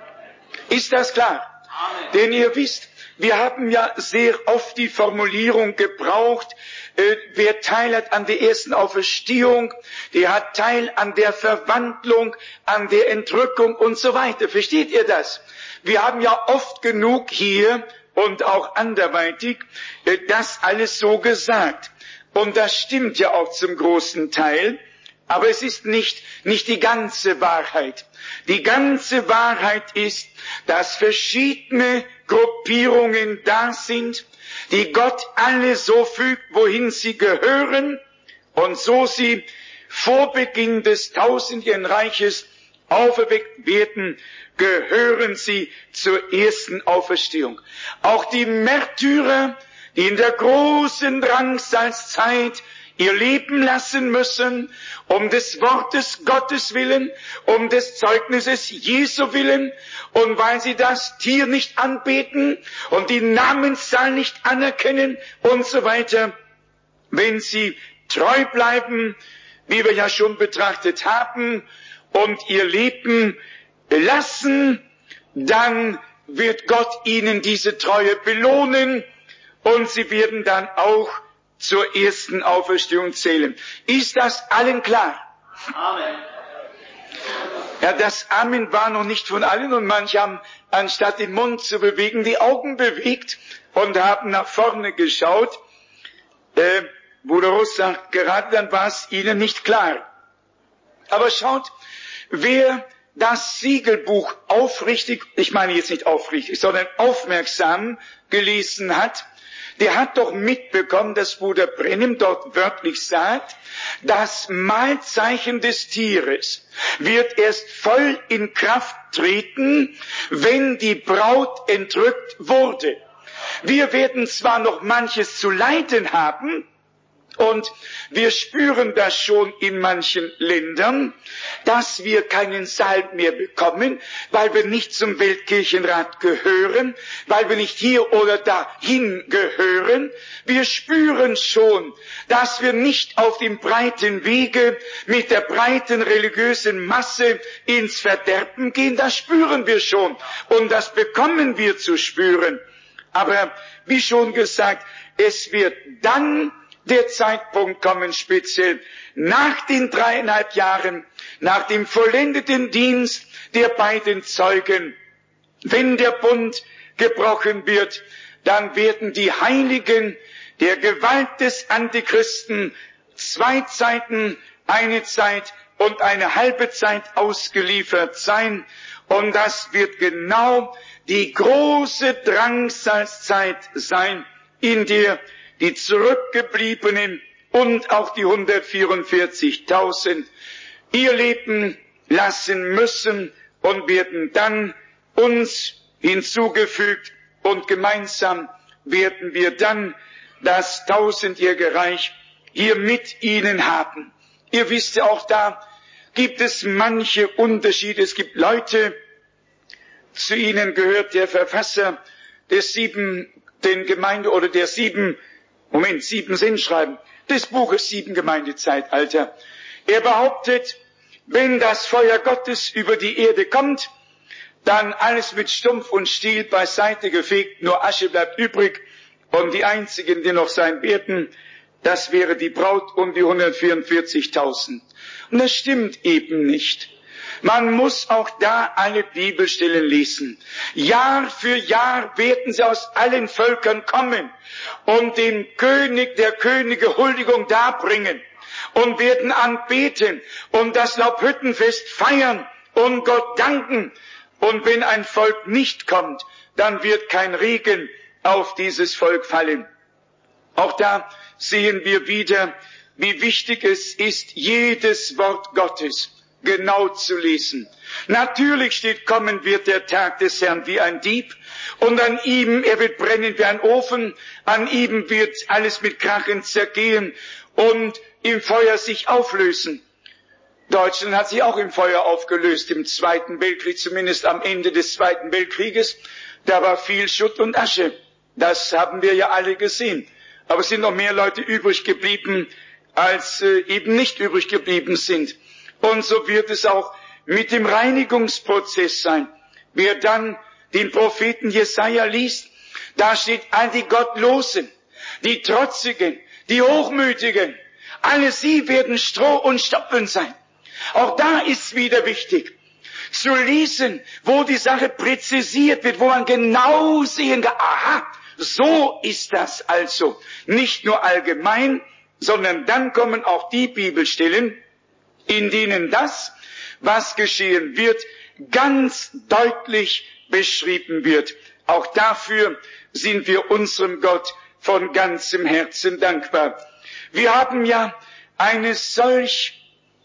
Ist das klar? Amen. Denn ihr wisst, wir haben ja sehr oft die Formulierung gebraucht, äh, wer Teil hat an der ersten Auferstehung, der hat Teil an der Verwandlung, an der Entrückung und so weiter. Versteht ihr das? Wir haben ja oft genug hier und auch anderweitig äh, das alles so gesagt. Und das stimmt ja auch zum großen Teil, aber es ist nicht, nicht die ganze Wahrheit. Die ganze Wahrheit ist, dass verschiedene Gruppierungen da sind, die Gott alle so fügt, wohin sie gehören, und so sie vor Beginn des tausendjährigen Reiches auferweckt werden, gehören sie zur ersten Auferstehung. Auch die Märtyrer, die in der großen Drangsalzzeit ihr Leben lassen müssen, um des Wortes Gottes willen, um des Zeugnisses Jesu willen, und weil sie das Tier nicht anbeten und die Namenszahl nicht anerkennen und so weiter. Wenn sie treu bleiben, wie wir ja schon betrachtet haben, und ihr Leben belassen, dann wird Gott ihnen diese Treue belohnen und sie werden dann auch zur ersten Auferstehung zählen. Ist das allen klar? Amen. Ja, das Amen war noch nicht von allen, und manche haben, anstatt den Mund zu bewegen, die Augen bewegt und haben nach vorne geschaut. Äh, Bruder Ross sagt, gerade dann war es ihnen nicht klar. Aber schaut, wer das Siegelbuch aufrichtig, ich meine jetzt nicht aufrichtig, sondern aufmerksam gelesen hat, der hat doch mitbekommen, dass Bruder Brennim dort wörtlich sagt, das Mahlzeichen des Tieres wird erst voll in Kraft treten, wenn die Braut entrückt wurde. Wir werden zwar noch manches zu leiden haben, Und wir spüren das schon in manchen Ländern, dass wir keinen Saal mehr bekommen, weil wir nicht zum Weltkirchenrat gehören, weil wir nicht hier oder dahin gehören. Wir spüren schon, dass wir nicht auf dem breiten Wege mit der breiten religiösen Masse ins Verderben gehen. Das spüren wir schon und das bekommen wir zu spüren. Aber wie schon gesagt, es wird dann der Zeitpunkt kommen, speziell nach den dreieinhalb Jahren, nach dem vollendeten Dienst der beiden Zeugen. Wenn der Bund gebrochen wird, dann werden die Heiligen der Gewalt des Antichristen zwei Zeiten, eine Zeit und eine halbe Zeit ausgeliefert sein. Und das wird genau die große Drangsalzzeit sein, in der die Zurückgebliebenen und auch die hundertvierundvierzigtausend ihr Leben lassen müssen und werden dann uns hinzugefügt und gemeinsam werden wir dann das tausendjährige Reich hier mit ihnen haben. Ihr wisst ja auch, da gibt es manche Unterschiede. Es gibt Leute, zu ihnen gehört der Verfasser des siebten Gemeinde oder der sieben Moment, sieben Sinnschreiben des Buches Sieben Gemeindezeitalter. Er behauptet, wenn das Feuer Gottes über die Erde kommt, dann alles mit Stumpf und Stiel beiseite gefegt, nur Asche bleibt übrig und die einzigen, die noch sein werden, das wäre die Braut um die hundertvierundvierzigtausend. Und das stimmt eben nicht. Man muss auch da alle Bibelstellen lesen. Jahr für Jahr werden sie aus allen Völkern kommen und dem König der Könige Huldigung darbringen und werden anbeten und das Laubhüttenfest feiern und Gott danken. Und wenn ein Volk nicht kommt, dann wird kein Regen auf dieses Volk fallen. Auch da sehen wir wieder, wie wichtig es ist, jedes Wort Gottes genau zu lesen. Natürlich steht, kommen wird der Tag des Herrn wie ein Dieb und an ihm, er wird brennen wie ein Ofen, an ihm wird alles mit Krachen zergehen und im Feuer sich auflösen. Deutschland hat sich auch im Feuer aufgelöst, im Zweiten Weltkrieg, zumindest am Ende des Zweiten Weltkrieges. Da war viel Schutt und Asche. Das haben wir ja alle gesehen. Aber es sind noch mehr Leute übrig geblieben, als äh, eben nicht übrig geblieben sind. Und so wird es auch mit dem Reinigungsprozess sein. Wer dann den Propheten Jesaja liest, da steht all die Gottlosen, die Trotzigen, die Hochmütigen, alle sie werden Stroh und Stoppeln sein. Auch da ist wieder wichtig zu lesen, wo die Sache präzisiert wird, wo man genau sehen kann, aha, so ist das also. Nicht nur allgemein, sondern dann kommen auch die Bibelstellen, in denen das, was geschehen wird, ganz deutlich beschrieben wird. Auch dafür sind wir unserem Gott von ganzem Herzen dankbar. Wir haben ja eine solch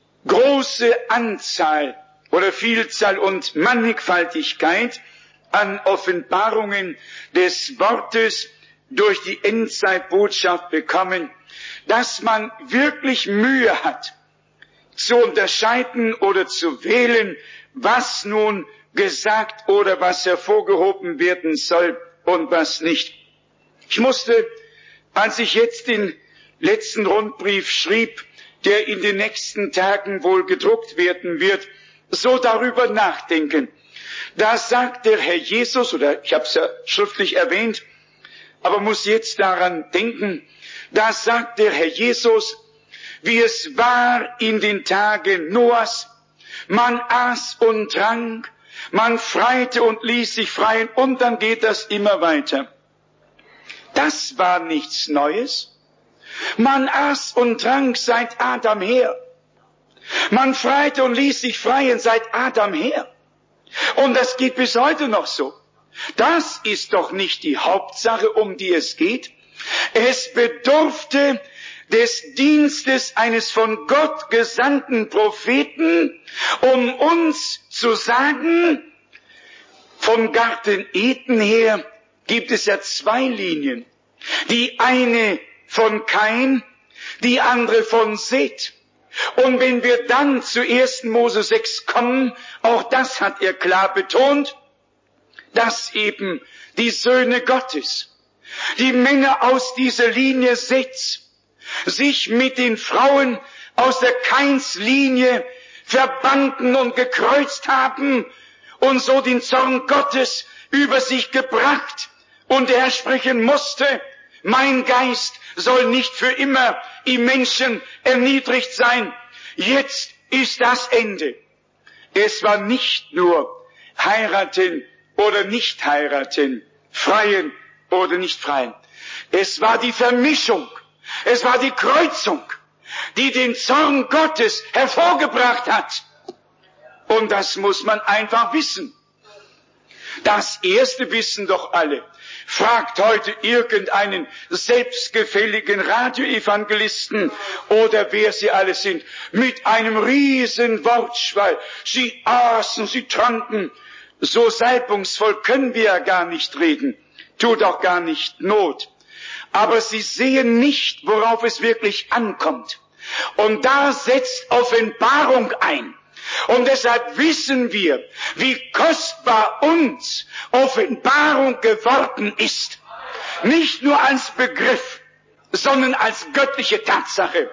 große Anzahl oder Vielzahl und Mannigfaltigkeit an Offenbarungen des Wortes durch die Endzeitbotschaft bekommen, dass man wirklich Mühe hat, zu unterscheiden oder zu wählen, was nun gesagt oder was hervorgehoben werden soll und was nicht. Ich musste, als ich jetzt den letzten Rundbrief schrieb, der in den nächsten Tagen wohl gedruckt werden wird, so darüber nachdenken. Da sagt der Herr Jesus, oder ich habe es ja schriftlich erwähnt, aber muss jetzt daran denken, da sagt der Herr Jesus, wie es war in den Tagen Noahs, man aß und trank, man freite und ließ sich freien und dann geht das immer weiter. Das war nichts Neues. Man aß und trank seit Adam her. Man freite und ließ sich freien seit Adam her. Und das geht bis heute noch so. Das ist doch nicht die Hauptsache, um die es geht. Es bedurfte des Dienstes eines von Gott gesandten Propheten, um uns zu sagen, vom Garten Eden her gibt es ja zwei Linien. Die eine von Kain, die andere von Seth. Und wenn wir dann zu ersten Mose sechs kommen, auch das hat er klar betont, dass eben die Söhne Gottes, die Männer aus dieser Linie Seths, sich mit den Frauen aus der Kains-Linie verbanden und gekreuzt haben und so den Zorn Gottes über sich gebracht und er sprechen musste, mein Geist soll nicht für immer im Menschen erniedrigt sein. Jetzt ist das Ende. Es war nicht nur heiraten oder nicht heiraten, freien oder nicht freien. Es war die Vermischung, es war die Kreuzung, die den Zorn Gottes hervorgebracht hat. Und das muss man einfach wissen. Das Erste wissen doch alle. Fragt heute irgendeinen selbstgefälligen Radioevangelisten oder wer sie alle sind, mit einem riesen Wortschwall. Sie aßen, sie tranken. So salbungsvoll können wir ja gar nicht reden. Tut auch gar nicht Not. Aber sie sehen nicht, worauf es wirklich ankommt. Und da setzt Offenbarung ein. Und deshalb wissen wir, wie kostbar uns Offenbarung geworden ist. Nicht nur als Begriff, sondern als göttliche Tatsache.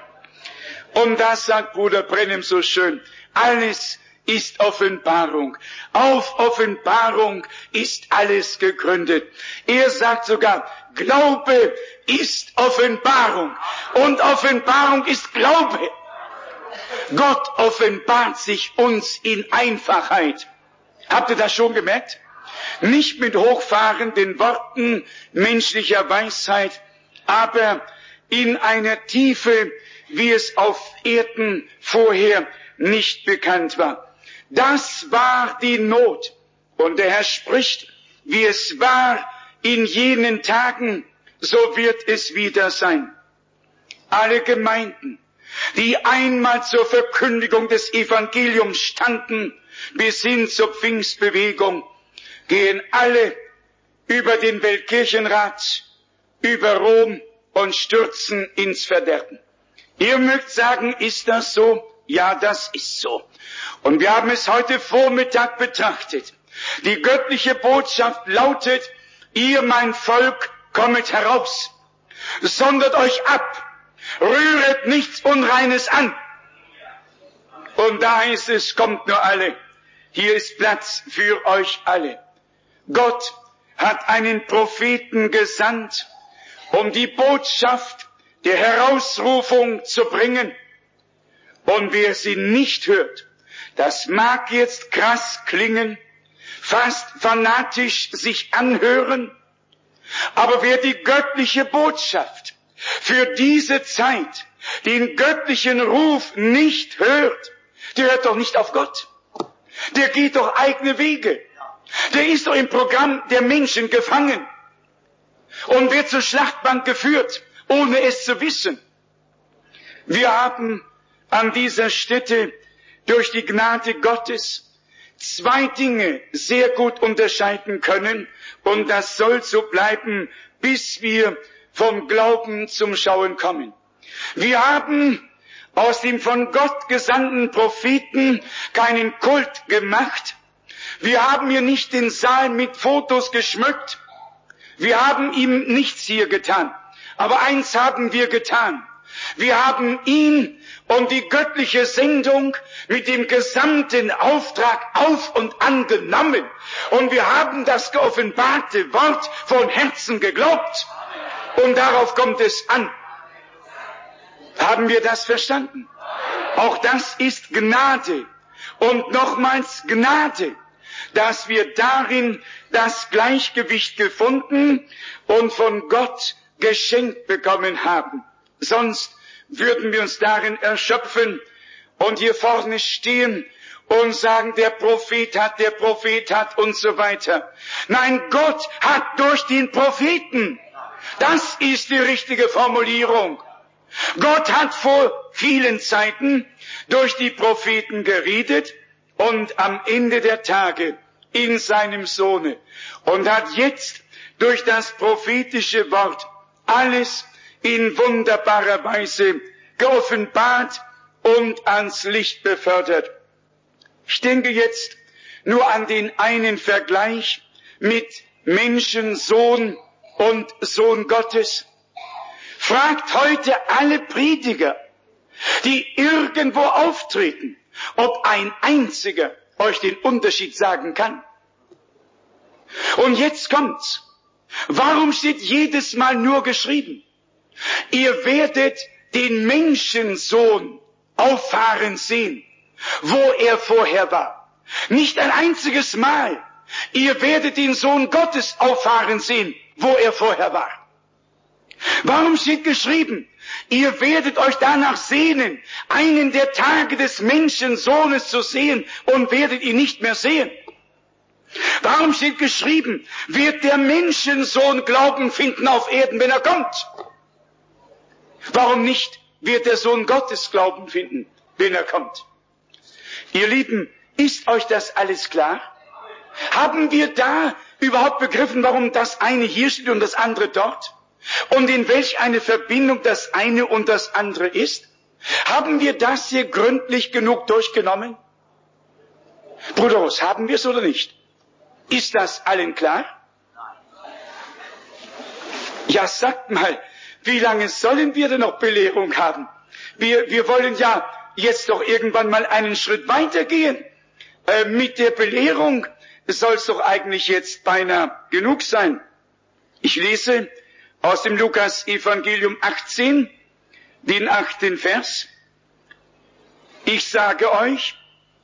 Und das sagt Bruder Brennem so schön. Alles ist Offenbarung. Auf Offenbarung ist alles gegründet. Er sagt sogar, Glaube ist Offenbarung. Und Offenbarung ist Glaube. Gott offenbart sich uns in Einfachheit. Habt ihr das schon gemerkt? Nicht mit hochfahrenden Worten menschlicher Weisheit, aber in einer Tiefe, wie es auf Erden vorher nicht bekannt war. Das war die Not. Und der Herr spricht, wie es war in jenen Tagen, so wird es wieder sein. Alle Gemeinden, die einmal zur Verkündigung des Evangeliums standen, bis hin zur Pfingstbewegung, gehen alle über den Weltkirchenrat, über Rom und stürzen ins Verderben. Ihr mögt sagen, ist das so? Ja, das ist so. Und wir haben es heute Vormittag betrachtet. Die göttliche Botschaft lautet, ihr, mein Volk, kommet heraus, sondert euch ab, rühret nichts Unreines an. Und da heißt es, kommt nur alle. Hier ist Platz für euch alle. Gott hat einen Propheten gesandt, um die Botschaft der Herausrufung zu bringen. Und wer sie nicht hört, das mag jetzt krass klingen, fast fanatisch sich anhören, aber wer die göttliche Botschaft für diese Zeit, den göttlichen Ruf nicht hört, der hört doch nicht auf Gott. Der geht doch eigene Wege. Der ist doch im Programm der Menschen gefangen und wird zur Schlachtbank geführt, ohne es zu wissen. Wir haben an dieser Stätte durch die Gnade Gottes zwei Dinge sehr gut unterscheiden können und das soll so bleiben, bis wir vom Glauben zum Schauen kommen. Wir haben aus dem von Gott gesandten Propheten keinen Kult gemacht. Wir haben hier nicht den Saal mit Fotos geschmückt. Wir haben ihm nichts hier getan. Aber eins haben wir getan. Wir haben ihn und die göttliche Sendung mit dem gesamten Auftrag auf und angenommen. Und wir haben das geoffenbarte Wort von Herzen geglaubt. Und darauf kommt es an. Haben wir das verstanden? Auch das ist Gnade. Und nochmals Gnade, dass wir darin das Gleichgewicht gefunden und von Gott geschenkt bekommen haben. Sonst würden wir uns darin erschöpfen und hier vorne stehen und sagen, der Prophet hat, der Prophet hat und so weiter. Nein, Gott hat durch den Propheten. Das ist die richtige Formulierung. Gott hat vor vielen Zeiten durch die Propheten geredet und am Ende der Tage in seinem Sohne und hat jetzt durch das prophetische Wort alles in wunderbarer Weise geoffenbart und ans Licht befördert. Ich denke jetzt nur an den einen Vergleich mit Menschensohn und Sohn Gottes. Fragt heute alle Prediger, die irgendwo auftreten, ob ein einziger euch den Unterschied sagen kann. Und jetzt kommt's. Warum steht jedes Mal nur geschrieben? Ihr werdet den Menschensohn auffahren sehen, wo er vorher war. Nicht ein einziges Mal. Ihr werdet den Sohn Gottes auffahren sehen, wo er vorher war. Warum steht geschrieben, ihr werdet euch danach sehnen, einen der Tage des Menschensohnes zu sehen und werdet ihn nicht mehr sehen? Warum steht geschrieben, wird der Menschensohn Glauben finden auf Erden, wenn er kommt? Warum nicht wird der Sohn Gottes Glauben finden, wenn er kommt? Ihr Lieben, ist euch das alles klar? Haben wir da überhaupt begriffen, warum das eine hier steht und das andere dort? Und in welch eine Verbindung das eine und das andere ist? Haben wir das hier gründlich genug durchgenommen? Bruder Ross, haben wir es oder nicht? Ist das allen klar? Ja, sagt mal, wie lange sollen wir denn noch Belehrung haben? Wir, wir wollen ja jetzt doch irgendwann mal einen Schritt weitergehen. Äh, mit der Belehrung soll es doch eigentlich jetzt beinahe genug sein. Ich lese aus dem Lukas-Evangelium achtzehn, den achten Vers. Ich sage euch,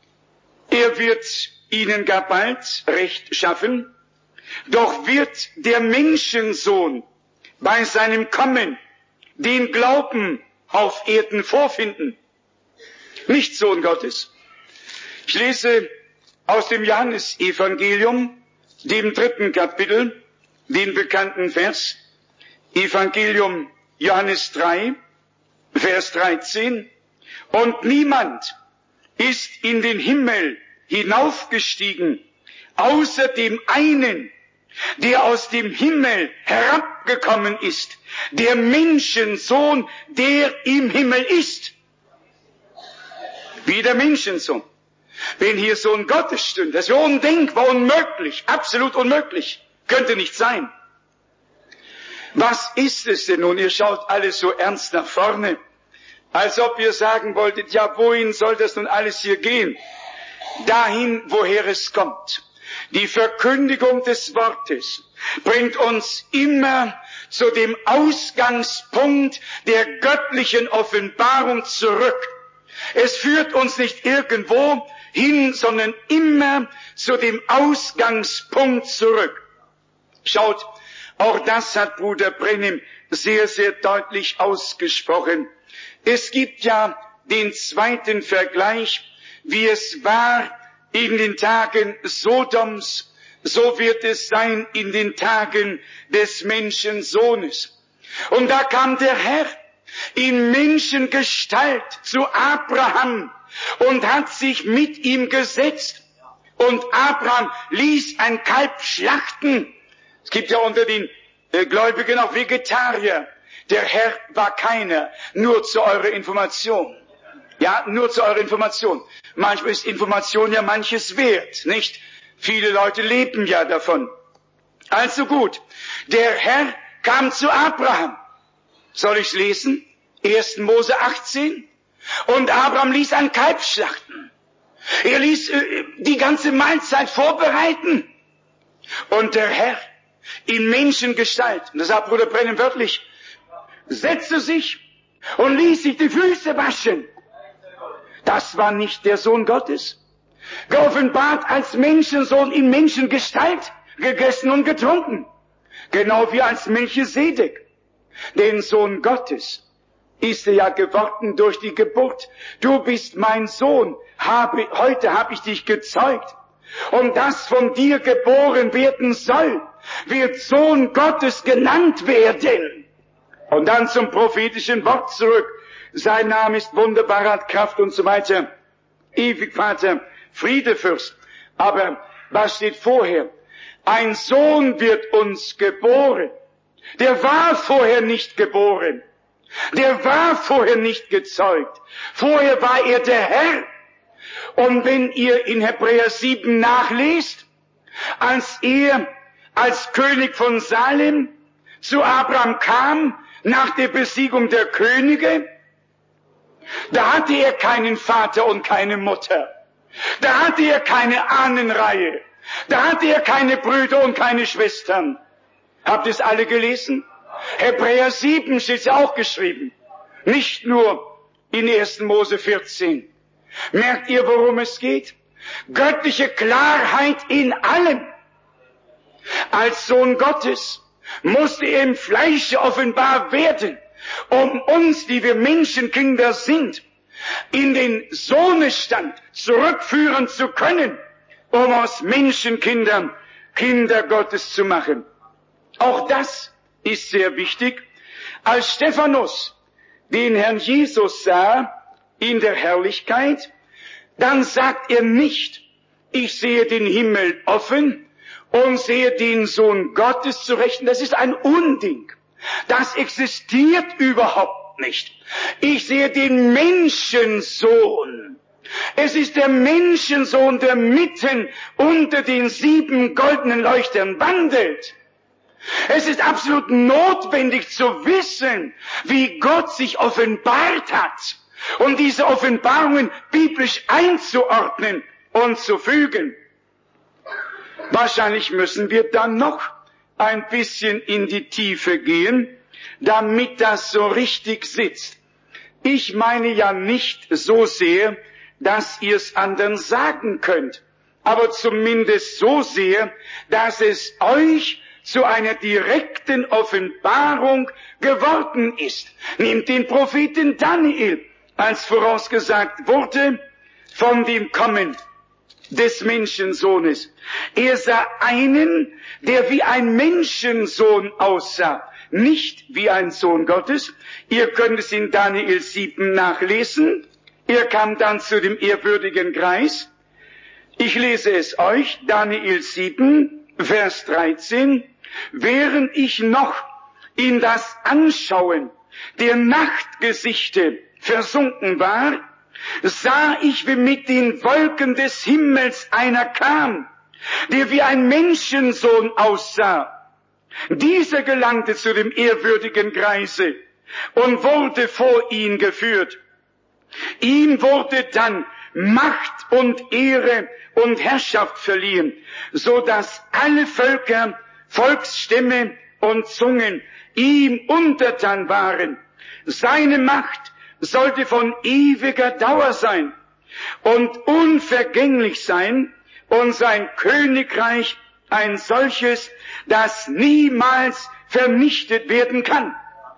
er wird ihnen gar bald Recht schaffen, doch wird der Menschensohn bei seinem Kommen den Glauben auf Erden vorfinden. Nicht Sohn Gottes. Ich lese aus dem Johannes-Evangelium, dem dritten Kapitel, den bekannten Vers, Evangelium Johannes drei, Vers dreizehn. Und niemand ist in den Himmel hinaufgestiegen, außer dem einen, der aus dem Himmel herabgekommen ist, der Menschensohn, der im Himmel ist. Wie der Menschensohn. Wenn hier Sohn Gottes stünde, das wäre undenkbar, unmöglich, absolut unmöglich, könnte nicht sein. Was ist es denn nun? Ihr schaut alles so ernst nach vorne, als ob ihr sagen wolltet, ja, wohin soll das nun alles hier gehen? Dahin, woher es kommt. Die Verkündigung des Wortes bringt uns immer zu dem Ausgangspunkt der göttlichen Offenbarung zurück. Es führt uns nicht irgendwo hin, sondern immer zu dem Ausgangspunkt zurück. Schaut, auch das hat Bruder Brennim sehr, sehr deutlich ausgesprochen. Es gibt ja den zweiten Vergleich, wie es war in den Tagen Sodoms, so wird es sein in den Tagen des Menschensohnes. Und da kam der Herr in Menschengestalt zu Abraham und hat sich mit ihm gesetzt. Und Abraham ließ ein Kalb schlachten. Es gibt ja unter den äh, Gläubigen auch Vegetarier. Der Herr war keiner, nur zu eurer Information. Ja, nur zu eurer Information. Manchmal ist Information ja manches wert, nicht? Viele Leute leben ja davon. Also gut, der Herr kam zu Abraham. Soll ich's lesen? erster Mose achtzehn. Und Abraham ließ ein Kalb schlachten. Er ließ äh, die ganze Mahlzeit vorbereiten. Und der Herr in Menschengestalt, und das sagt Bruder Brennim wörtlich, setzte sich und ließ sich die Füße waschen. Das war nicht der Sohn Gottes, geoffenbart als Menschensohn in Menschengestalt, gegessen und getrunken, genau wie als Melchisedek. Den Sohn Gottes ist er ja geworden durch die Geburt. Du bist mein Sohn, habe, heute habe ich dich gezeugt. Und das von dir geboren werden soll, wird Sohn Gottes genannt werden. Und dann zum prophetischen Wort zurück. Sein Name ist wunderbar, hat Kraft und so weiter. Ewig Vater, Friedefürst. Aber was steht vorher? Ein Sohn wird uns geboren. Der war vorher nicht geboren. Der war vorher nicht gezeugt. Vorher war er der Herr. Und wenn ihr in Hebräer sieben nachlest, als er als König von Salem zu Abraham kam, nach der Besiegung der Könige, da hatte er keinen Vater und keine Mutter. Da hatte er keine Ahnenreihe. Da hatte er keine Brüder und keine Schwestern. Habt ihr es alle gelesen? Hebräer sieben steht ja auch geschrieben. Nicht nur in ersten Mose vierzehn. Merkt ihr, worum es geht? Göttliche Klarheit in allem. Als Sohn Gottes musste er im Fleische offenbar werden, um uns, die wir Menschenkinder sind, in den Sohnestand zurückführen zu können, um aus Menschenkindern Kinder Gottes zu machen. Auch das ist sehr wichtig. Als Stephanus den Herrn Jesus sah in der Herrlichkeit, dann sagt er nicht, ich sehe den Himmel offen und sehe den Sohn Gottes zu Rechten. Das ist ein Unding. Das existiert überhaupt nicht. Ich sehe den Menschensohn. Es ist der Menschensohn, der mitten unter den sieben goldenen Leuchtern wandelt. Es ist absolut notwendig zu wissen, wie Gott sich offenbart hat und diese Offenbarungen biblisch einzuordnen und zu fügen. Wahrscheinlich müssen wir dann noch ein bisschen in die Tiefe gehen, damit das so richtig sitzt. Ich meine ja nicht so sehr, dass ihr es anderen sagen könnt, aber zumindest so sehr, dass es euch zu einer direkten Offenbarung geworden ist. Nehmt den Propheten Daniel, als vorausgesagt wurde von dem Kommen des Menschensohnes. Er sah einen, der wie ein Menschensohn aussah, nicht wie ein Sohn Gottes. Ihr könnt es in Daniel sieben nachlesen. Er kam dann zu dem ehrwürdigen Greis. Ich lese es euch, Daniel sieben, Vers dreizehn. Während ich noch in das Anschauen der Nachtgesichte versunken war, sah ich, wie mit den Wolken des Himmels einer kam, der wie ein Menschensohn aussah. Dieser gelangte zu dem ehrwürdigen Greise und wurde vor ihn geführt. Ihm wurde dann Macht und Ehre und Herrschaft verliehen, so dass alle Völker, Volksstämme und Zungen ihm untertan waren. Seine Macht sollte von ewiger Dauer sein und unvergänglich sein und sein Königreich ein solches, das niemals vernichtet werden kann.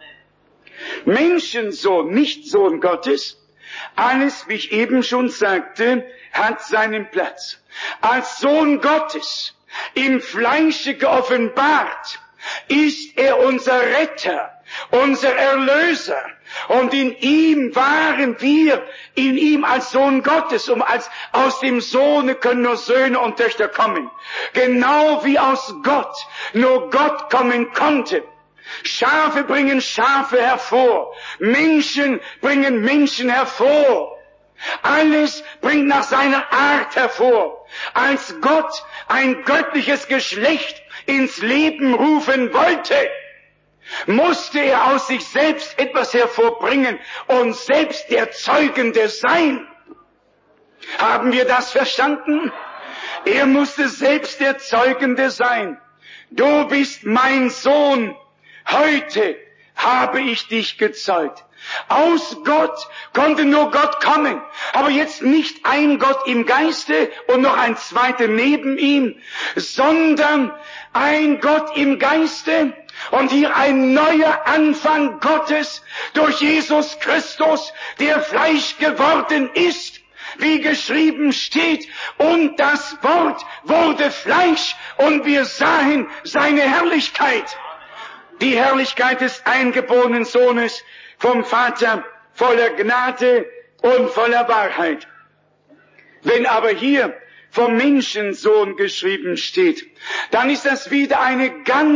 Menschensohn, nicht Sohn Gottes, alles, wie ich eben schon sagte, hat seinen Platz. Als Sohn Gottes, im Fleische geoffenbart, ist er unser Retter, unser Erlöser. Und in ihm waren wir, in ihm als Sohn Gottes, um als aus dem Sohne können nur Söhne und Töchter kommen. Genau wie aus Gott nur Gott kommen konnte. Schafe bringen Schafe hervor, Menschen bringen Menschen hervor. Alles bringt nach seiner Art hervor. Als Gott ein göttliches Geschlecht ins Leben rufen wollte, musste er aus sich selbst etwas hervorbringen und selbst der Zeugende sein. Haben wir das verstanden? Er musste selbst der Zeugende sein. Du bist mein Sohn, heute habe ich dich gezeugt. Aus Gott konnte nur Gott kommen, aber jetzt nicht ein Gott im Geiste und noch ein zweiter neben ihm, sondern ein Gott im Geiste und hier ein neuer Anfang Gottes durch Jesus Christus, der Fleisch geworden ist, wie geschrieben steht, und das Wort wurde Fleisch und wir sahen seine Herrlichkeit. Die Herrlichkeit des eingeborenen Sohnes vom Vater, voller Gnade und voller Wahrheit. Wenn aber hier vom Menschensohn geschrieben steht, dann ist das wieder eine ganz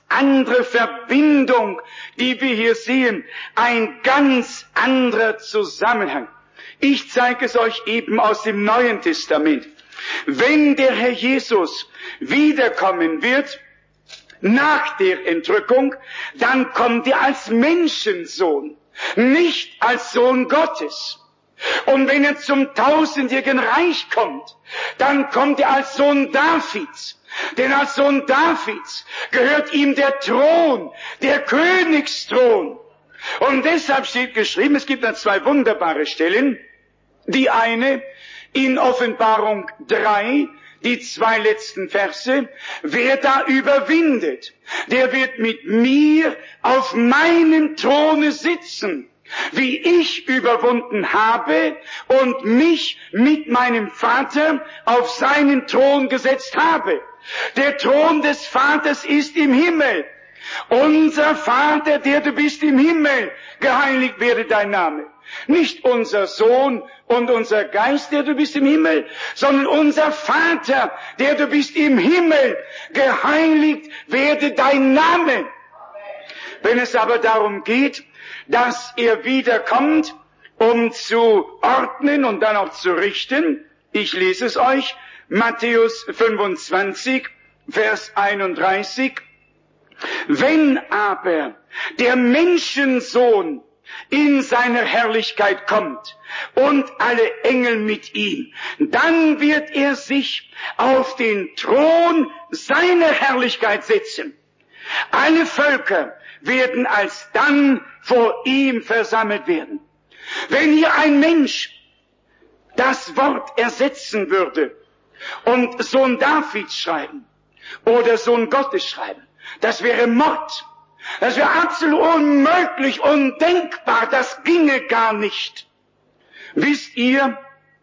andere Verbindung, die wir hier sehen, ein ganz anderer Zusammenhang. Ich zeige es euch eben aus dem Neuen Testament. Wenn der Herr Jesus wiederkommen wird, nach der Entrückung, dann kommt er als Menschensohn, nicht als Sohn Gottes. Und wenn er zum tausendjährigen Reich kommt, dann kommt er als Sohn Davids. Denn als Sohn Davids gehört ihm der Thron, der Königsthron. Und deshalb steht geschrieben, es gibt da zwei wunderbare Stellen. Die eine in Offenbarung drei, die zwei letzten Verse. Wer da überwindet, der wird mit mir auf meinem Throne sitzen, wie ich überwunden habe und mich mit meinem Vater auf seinen Thron gesetzt habe. Der Thron des Vaters ist im Himmel. Unser Vater, der du bist im Himmel, geheiligt werde dein Name. Nicht unser Sohn und unser Geist, der du bist im Himmel, sondern unser Vater, der du bist im Himmel, geheiligt werde dein Name. Wenn es aber darum geht, dass er wiederkommt, um zu ordnen und dann auch zu richten, ich lese es euch, Matthäus fünfundzwanzig, Vers einunddreißig. Wenn aber der Menschensohn in seiner Herrlichkeit kommt und alle Engel mit ihm, dann wird er sich auf den Thron seiner Herrlichkeit setzen. Alle Völker werden alsdann vor ihm versammelt werden. Wenn hier ein Mensch das Wort ersetzen würde und Sohn Davids schreiben oder Sohn Gottes schreiben, das wäre Mord. Das wäre absolut unmöglich, undenkbar, das ginge gar nicht. Wisst ihr,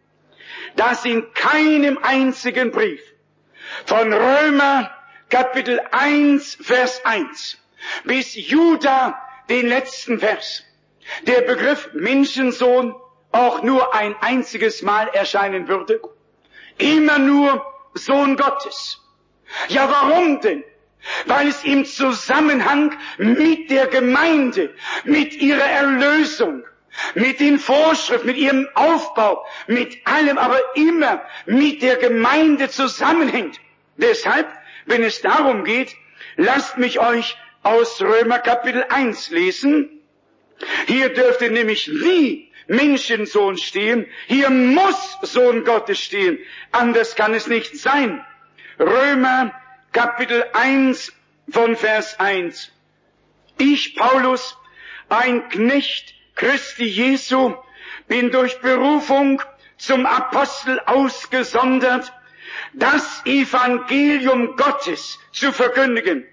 dass in keinem einzigen Brief von Römer Kapitel eins, Vers eins bis Juda den letzten Vers der Begriff Menschensohn auch nur ein einziges Mal erscheinen würde? Immer nur Sohn Gottes. Ja, warum denn? Weil es im Zusammenhang mit der Gemeinde, mit ihrer Erlösung, mit den Vorschriften, mit ihrem Aufbau, mit allem, aber immer mit der Gemeinde zusammenhängt. Deshalb, wenn es darum geht, lasst mich euch aus Römer Kapitel eins lesen. Hier dürfte nämlich nie Menschensohn stehen, hier muss Sohn Gottes stehen, anders kann es nicht sein. Römer Kapitel eins von Vers eins. Ich, Paulus, ein Knecht Christi Jesu, bin durch Berufung zum Apostel ausgesondert, das Evangelium Gottes zu verkündigen,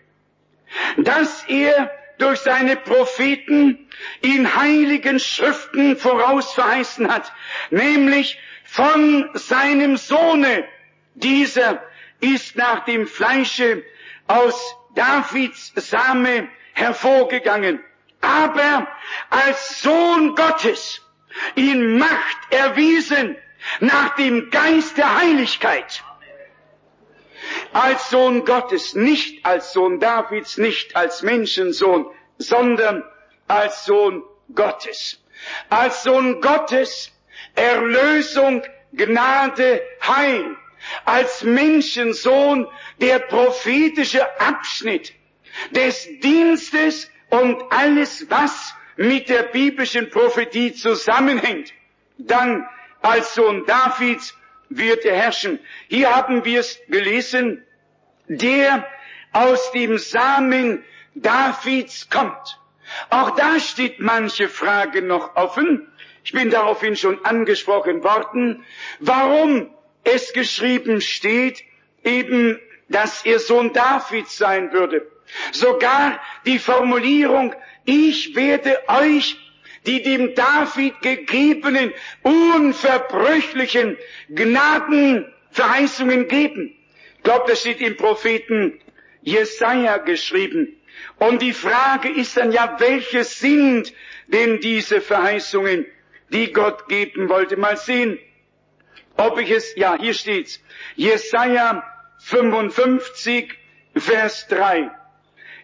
das er durch seine Propheten in heiligen Schriften vorausverheißen hat, nämlich von seinem Sohne. Dieser ist nach dem Fleische aus Davids Same hervorgegangen, aber als Sohn Gottes in Macht erwiesen nach dem Geist der Heiligkeit. Als Sohn Gottes, nicht als Sohn Davids, nicht als Menschensohn, sondern als Sohn Gottes. Als Sohn Gottes Erlösung, Gnade, Heil. Als Menschensohn der prophetische Abschnitt des Dienstes und alles, was mit der biblischen Prophetie zusammenhängt. Dann als Sohn Davids wird er herrschen. Hier haben wir es gelesen, der aus dem Samen Davids kommt. Auch da steht manche Frage noch offen. Ich bin daraufhin schon angesprochen worden, warum es geschrieben steht, eben, dass er Sohn Davids sein würde. Sogar die Formulierung, ich werde euch die dem David gegebenen, unverbrüchlichen Gnadenverheißungen geben. Ich glaube, das steht im Propheten Jesaja geschrieben. Und die Frage ist dann ja, welche sind denn diese Verheißungen, die Gott geben wollte? Mal sehen, ob ich es, ja, hier steht's. Jesaja fünfundfünfzig, Vers drei.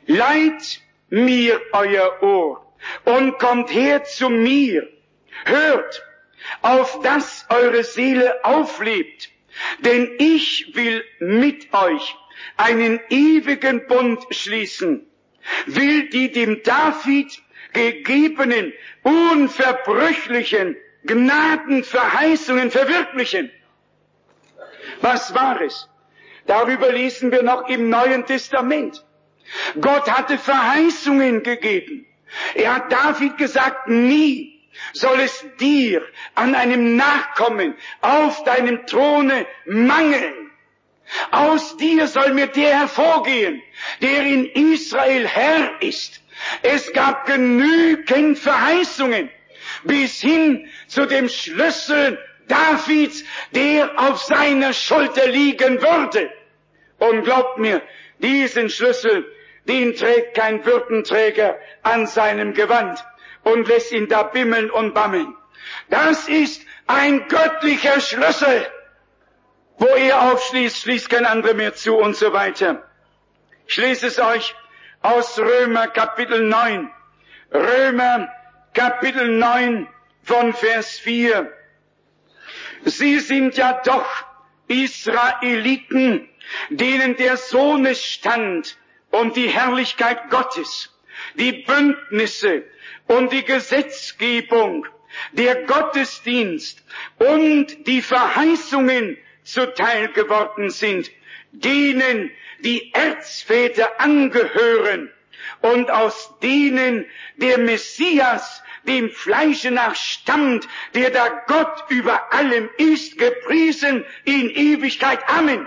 leiht mir euer Ohr und kommt her zu mir, hört, auf dass eure Seele auflebt, denn ich will mit euch einen ewigen Bund schließen, will die dem David gegebenen, unverbrüchlichen Gnadenverheißungen verwirklichen. Was war es? Darüber lesen wir noch im Neuen Testament. Gott hatte Verheißungen gegeben. Er hat David gesagt, nie soll es dir an einem Nachkommen auf deinem Throne mangeln. Aus dir soll mir der hervorgehen, der in Israel Herr ist. Es gab genügend Verheißungen bis hin zu dem Schlüssel Davids, der auf seiner Schulter liegen würde. Und glaubt mir, diesen Schlüssel, den trägt kein Würdenträger an seinem Gewand und lässt ihn da bimmeln und bammeln. Das ist ein göttlicher Schlüssel. Wo er aufschließt, schließt kein anderer mehr zu und so weiter. Ich lese es euch aus Römer Kapitel neun. Römer Kapitel neun von Vers vier. Sie sind ja doch Israeliten, denen der Sohnesstand und die Herrlichkeit Gottes, die Bündnisse und die Gesetzgebung, der Gottesdienst und die Verheißungen zuteil geworden sind, denen die Erzväter angehören und aus denen der Messias dem Fleische nach stammt, der da Gott über allem ist, gepriesen in Ewigkeit. Amen. Amen.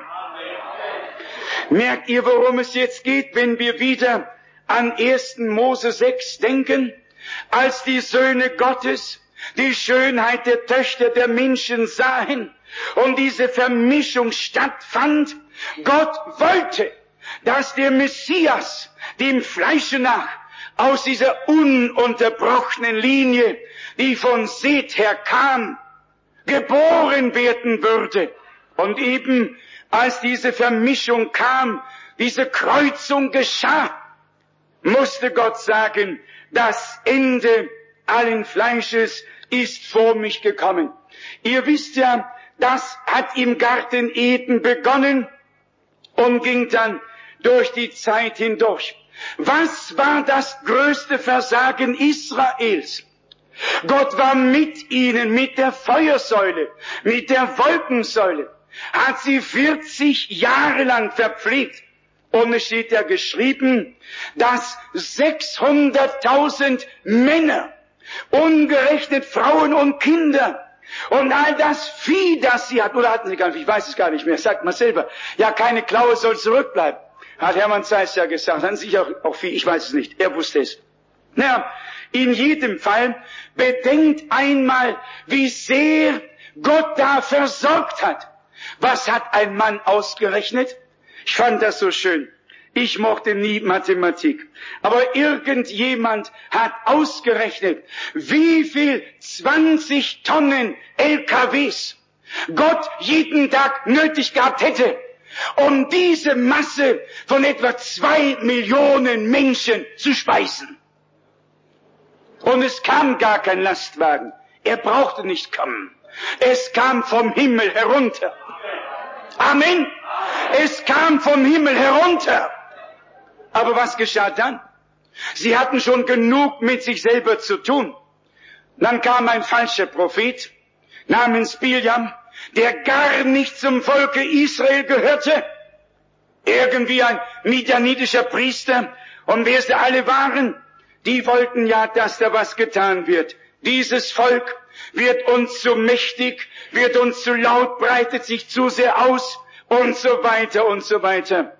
Merkt ihr, worum es jetzt geht, wenn wir wieder an ersten Mose sechs denken? Als die Söhne Gottes die Schönheit der Töchter der Menschen sahen und diese Vermischung stattfand, Gott wollte, dass der Messias dem Fleische nach aus dieser ununterbrochenen Linie, die von Seth her kam, geboren werden würde. Und eben als diese Vermischung kam, diese Kreuzung geschah, musste Gott sagen, das Ende allen Fleisches ist vor mich gekommen. Ihr wisst ja, das hat im Garten Eden begonnen und ging dann durch die Zeit hindurch. Was war das größte Versagen Israels? Gott war mit ihnen, mit der Feuersäule, mit der Wolkensäule, hat sie vierzig Jahre lang verpflegt. Und es steht ja geschrieben, dass sechshunderttausend Männer, ungerechnet Frauen und Kinder, und all das Vieh, das sie hatten, oder hatten sie gar nicht, ich weiß es gar nicht mehr, sagt mal selber, ja, keine Klaue soll zurückbleiben. Hat Hermann Zeiss ja gesagt, hatten sich auch, auch Vieh, ich weiß es nicht, er wusste es. Naja, in jedem Fall, bedenkt einmal, wie sehr Gott da versorgt hat. Was hat ein Mann ausgerechnet? Ich fand das so schön. Ich mochte nie Mathematik. Aber irgendjemand hat ausgerechnet, wie viel zwanzig Tonnen L K Ws Gott jeden Tag nötig gehabt hätte, um diese Masse von etwa zwei Millionen Menschen zu speisen. Und es kam gar kein Lastwagen. Er brauchte nicht kommen. Es kam vom Himmel herunter. Amen. Es kam vom Himmel herunter. Aber was geschah dann? Sie hatten schon genug mit sich selber zu tun. Dann kam ein falscher Prophet namens Biljam, der gar nicht zum Volke Israel gehörte. Irgendwie ein midianitischer Priester. Und wer sie alle waren, die wollten ja, dass da was getan wird. Dieses Volk wird uns zu mächtig, wird uns zu laut, breitet sich zu sehr aus und so weiter und so weiter.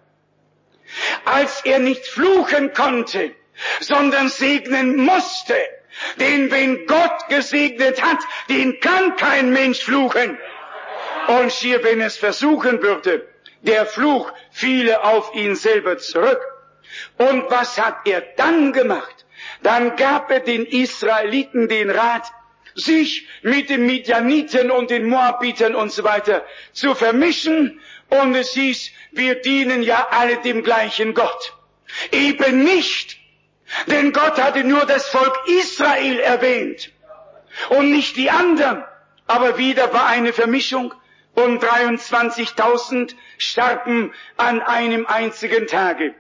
Als er nicht fluchen konnte, sondern segnen musste, denn wenn Gott gesegnet hat, den kann kein Mensch fluchen. Und schier, wenn es versuchen würde, der Fluch fiele auf ihn selber zurück. Und was hat er dann gemacht? Dann gab er den Israeliten den Rat, sich mit den Midianiten und den Moabitern und so weiter zu vermischen. Und es hieß, wir dienen ja alle dem gleichen Gott. Eben nicht, denn Gott hatte nur das Volk Israel erwähnt und nicht die anderen. Aber wieder war eine Vermischung und dreiundzwanzigtausend starben an einem einzigen Tage.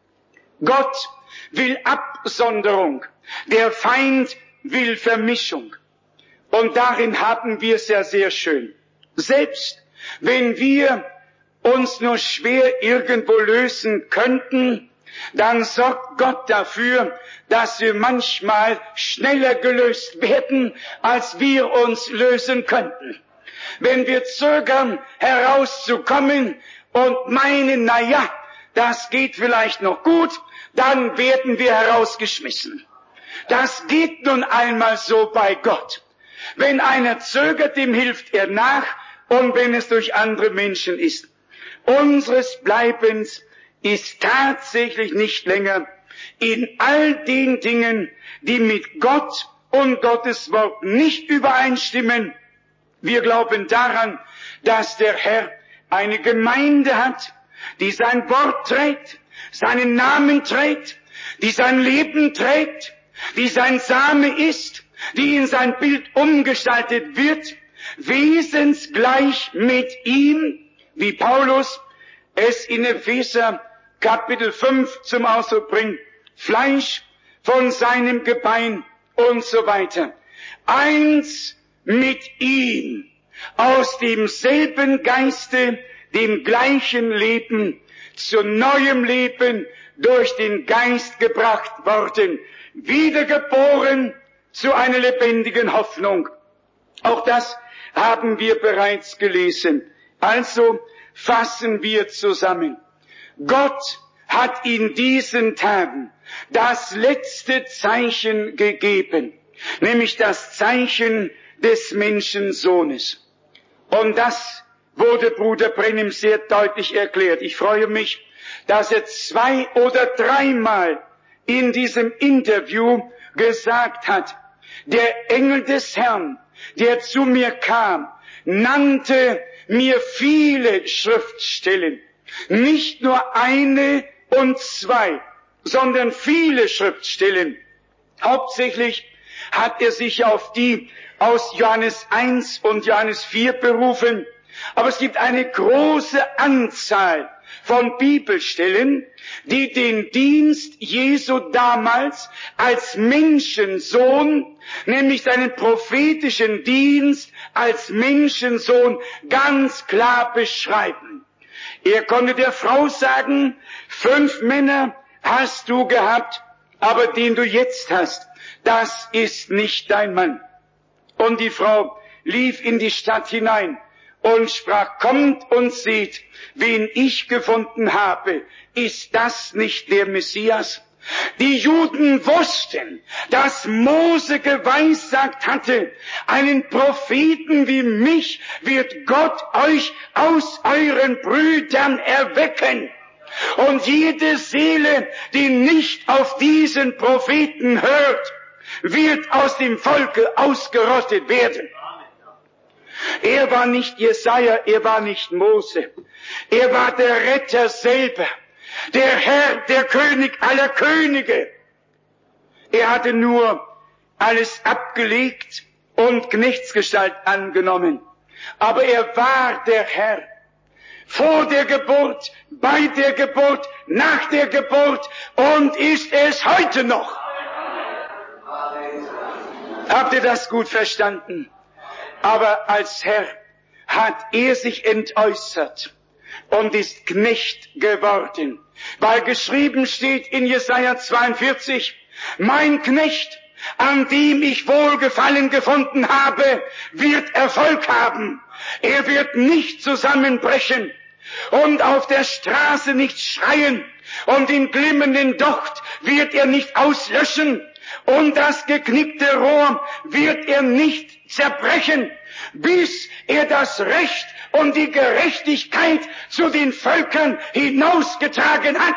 Gott will Absonderung, der Feind will Vermischung. Und darin haben wir es ja sehr schön. Selbst wenn wir uns nur schwer irgendwo lösen könnten, dann sorgt Gott dafür, dass wir manchmal schneller gelöst werden, als wir uns lösen könnten. Wenn wir zögern, herauszukommen und meinen, na ja, das geht vielleicht noch gut, dann werden wir herausgeschmissen. Das geht nun einmal so bei Gott. Wenn einer zögert, dem hilft er nach, und wenn es durch andere Menschen ist. Unseres Bleibens ist tatsächlich nicht länger in all den Dingen, die mit Gott und Gottes Wort nicht übereinstimmen. Wir glauben daran, dass der Herr eine Gemeinde hat, die sein Wort trägt, seinen Namen trägt, die sein Leben trägt, die sein Same ist, die in sein Bild umgestaltet wird, wesensgleich mit ihm, wie Paulus es in Epheser Kapitel fünf zum Ausdruck bringt, Fleisch von seinem Gebein und so weiter. Eins mit ihm, aus demselben Geiste, dem gleichen Leben, zu neuem Leben durch den Geist gebracht worden, wiedergeboren zu einer lebendigen Hoffnung. Auch das haben wir bereits gelesen. Also fassen wir zusammen. Gott hat in diesen Tagen das letzte Zeichen gegeben, nämlich das Zeichen des Menschensohnes. Und das wurde Bruder Brennim sehr deutlich erklärt. Ich freue mich, dass er zwei oder dreimal in diesem Interview gesagt hat, der Engel des Herrn, der zu mir kam, nannte mir viele Schriftstellen. Nicht nur eine und zwei, sondern viele Schriftstellen. Hauptsächlich hat er sich auf die aus Johannes eins und Johannes vier berufen. Aber es gibt eine große Anzahl von Bibelstellen, die den Dienst Jesu damals als Menschensohn, nämlich seinen prophetischen Dienst als Menschensohn, ganz klar beschreiben. Er konnte der Frau sagen, fünf Männer hast du gehabt, aber den du jetzt hast, das ist nicht dein Mann. Und die Frau lief in die Stadt hinein und sprach, kommt und seht, wen ich gefunden habe. Ist das nicht der Messias? Die Juden wussten, dass Mose geweissagt hatte, einen Propheten wie mich wird Gott euch aus euren Brüdern erwecken. Und jede Seele, die nicht auf diesen Propheten hört, wird aus dem Volke ausgerottet werden. Er war nicht Jesaja, er war nicht Mose. Er war der Retter selber, der Herr, der König aller Könige. Er hatte nur alles abgelegt und Knechtsgestalt angenommen. Aber er war der Herr. Vor der Geburt, bei der Geburt, nach der Geburt und ist es heute noch. Habt ihr das gut verstanden? Aber als Herr hat er sich entäußert und ist Knecht geworden. Weil geschrieben steht in Jesaja zweiundvierzig, mein Knecht, an dem ich Wohlgefallen gefunden habe, wird Erfolg haben. Er wird nicht zusammenbrechen und auf der Straße nicht schreien und den glimmenden Docht wird er nicht auslöschen und das geknickte Rohr wird er nicht zerbrechen, bis er das Recht und die Gerechtigkeit zu den Völkern hinausgetragen hat.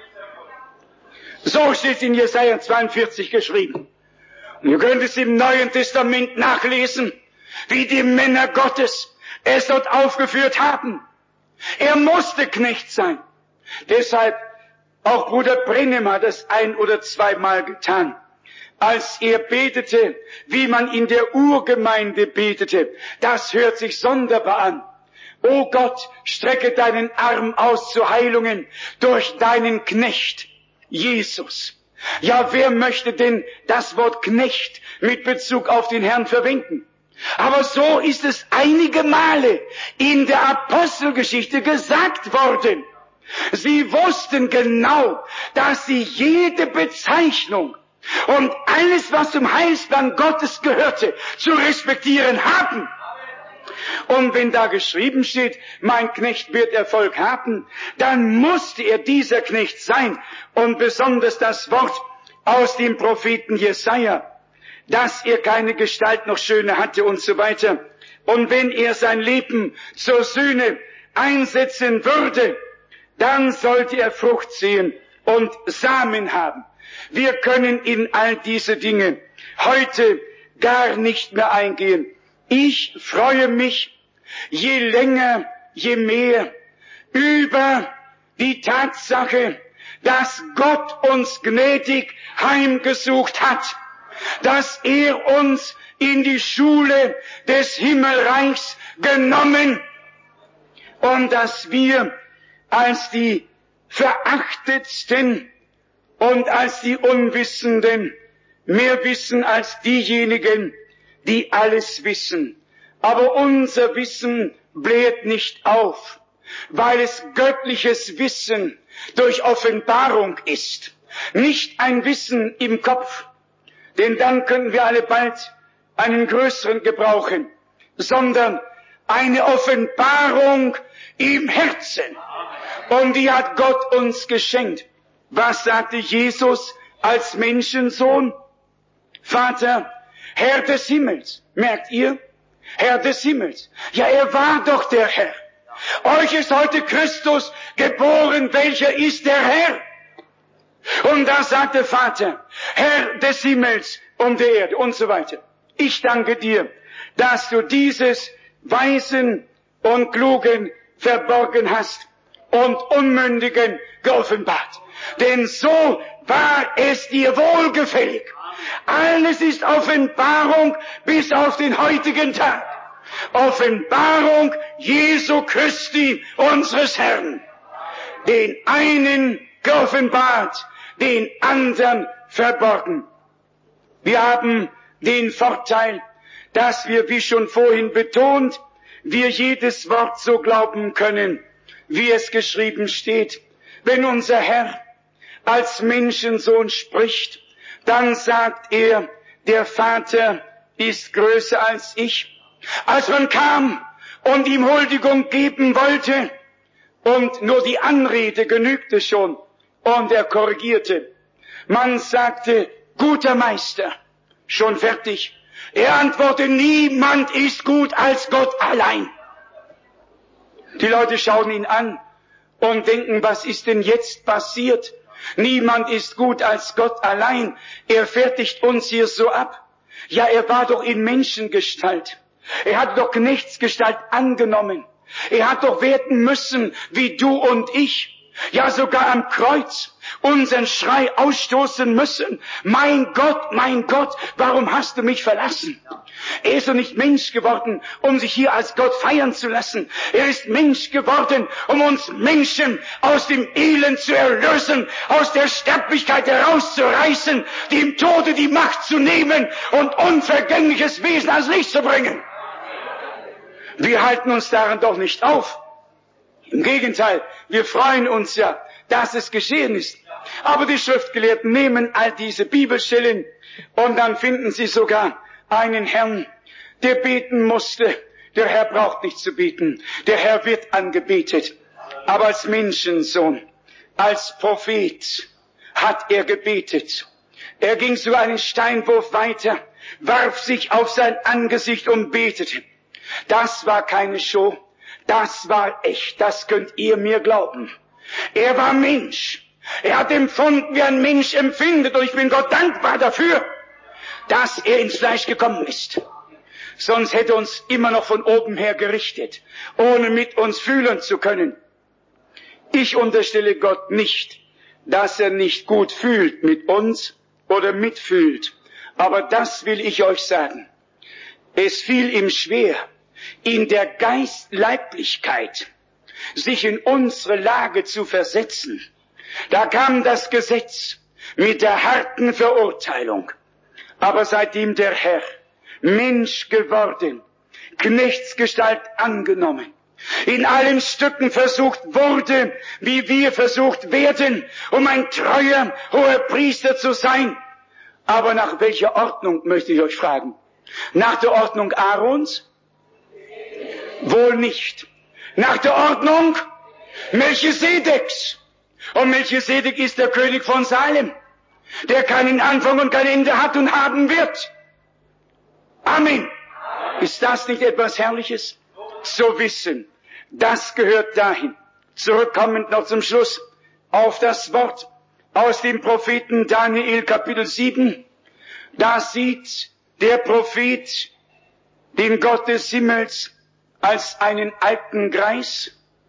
So steht es in Jesaja zweiundvierzig geschrieben. Und ihr könnt es im Neuen Testament nachlesen, wie die Männer Gottes es dort aufgeführt haben. Er musste Knecht sein. Deshalb Auch Bruder Brennem hat es ein oder zweimal getan, als er betete, wie man in der Urgemeinde betete. Das hört sich sonderbar an. O Gott, strecke deinen Arm aus zu Heilungen durch deinen Knecht, Jesus. Ja, wer möchte denn das Wort Knecht mit Bezug auf den Herrn verwenden? Aber so ist es einige Male in der Apostelgeschichte gesagt worden. Sie wussten genau, dass sie jede Bezeichnung und alles, was zum Heilsplan Gottes gehörte, zu respektieren haben. Und wenn da geschrieben steht, mein Knecht wird Erfolg haben, dann musste er dieser Knecht sein. Und besonders das Wort aus dem Propheten Jesaja, dass er keine Gestalt noch Schöne hatte und so weiter. Und wenn er sein Leben zur Sühne einsetzen würde, dann sollte er Frucht sehen und Samen haben. Wir können in all diese Dinge heute gar nicht mehr eingehen. Ich freue mich je länger, je mehr über die Tatsache, dass Gott uns gnädig heimgesucht hat, dass er uns in die Schule des Himmelreichs genommen und dass wir als die Verachtetsten und als die Unwissenden mehr wissen als diejenigen, die alles wissen. Aber unser Wissen bläht nicht auf, weil es göttliches Wissen durch Offenbarung ist. Nicht ein Wissen im Kopf, denn dann können wir alle bald einen größeren gebrauchen, sondern eine Offenbarung im Herzen. Und die hat Gott uns geschenkt. Was sagte Jesus als Menschensohn? Vater, Herr des Himmels. Merkt ihr? Herr des Himmels. Ja, er war doch der Herr. Euch ist heute Christus geboren, welcher ist der Herr? Und da sagte Vater, Herr des Himmels und der Erde und so weiter. Ich danke dir, dass du dieses Weisen und Klugen verborgen hast und Unmündigen geoffenbart. Denn so war es dir wohlgefällig. Alles ist Offenbarung bis auf den heutigen Tag. Offenbarung Jesu Christi, unseres Herrn. Den einen geoffenbart, den anderen verborgen. Wir haben den Vorteil, dass wir, wie schon vorhin betont, wir jedes Wort so glauben können, wie es geschrieben steht. Wenn unser Herr als Menschensohn spricht, dann sagt er, der Vater ist größer als ich. Als man kam und ihm Huldigung geben wollte, und nur die Anrede genügte schon, und er korrigierte. Man sagte, guter Meister, schon fertig. Er antwortet, niemand ist gut als Gott allein. Die Leute schauen ihn an und denken, was ist denn jetzt passiert? Niemand ist gut als Gott allein. Er fertigt uns hier so ab. Ja, er war doch in Menschengestalt. Er hat doch Knechtsgestalt angenommen. Er hat doch werden müssen, wie du und ich. Ja, sogar am Kreuz unseren Schrei ausstoßen müssen. Mein Gott, mein Gott, warum hast du mich verlassen? Er ist doch nicht Mensch geworden, um sich hier als Gott feiern zu lassen. Er ist Mensch geworden, um uns Menschen aus dem Elend zu erlösen, aus der Sterblichkeit herauszureißen, dem Tode die Macht zu nehmen und unvergängliches Wesen ans Licht zu bringen. Wir halten uns daran doch nicht auf. Im Gegenteil, wir freuen uns ja, dass es geschehen ist. Aber die Schriftgelehrten nehmen all diese Bibelstellen und dann finden sie sogar einen Herrn, der beten musste. Der Herr braucht nicht zu beten. Der Herr wird angebetet. Aber als Menschensohn, als Prophet hat er gebetet. Er ging so einen Steinwurf weiter, warf sich auf sein Angesicht und betete. Das war keine Show. Das war echt, das könnt ihr mir glauben. Er war Mensch. Er hat empfunden, wie ein Mensch empfindet. Und ich bin Gott dankbar dafür, dass er ins Fleisch gekommen ist. Sonst hätte er uns immer noch von oben her gerichtet, ohne mit uns fühlen zu können. Ich unterstelle Gott nicht, dass er nicht gut fühlt mit uns oder mitfühlt. Aber das will ich euch sagen. Es fiel ihm schwer, in der Geistleiblichkeit sich in unsere Lage zu versetzen. Da kam das Gesetz mit der harten Verurteilung. Aber seitdem der Herr Mensch geworden, Knechtsgestalt angenommen, in allen Stücken versucht wurde, wie wir versucht werden, um ein treuer hoher Priester zu sein. Aber nach welcher Ordnung, möchte ich euch fragen? Nach der Ordnung Aarons? Wohl nicht. Nach der Ordnung Melchisedeks. Und Melchisedek ist der König von Salem, der keinen Anfang und kein Ende hat und haben wird. Amen. Ist das nicht etwas Herrliches? Zu wissen, das gehört dahin. Zurückkommend noch zum Schluss auf das Wort aus dem Propheten Daniel Kapitel sieben. Da sieht der Prophet den Gott des Himmels als einen alten Greis.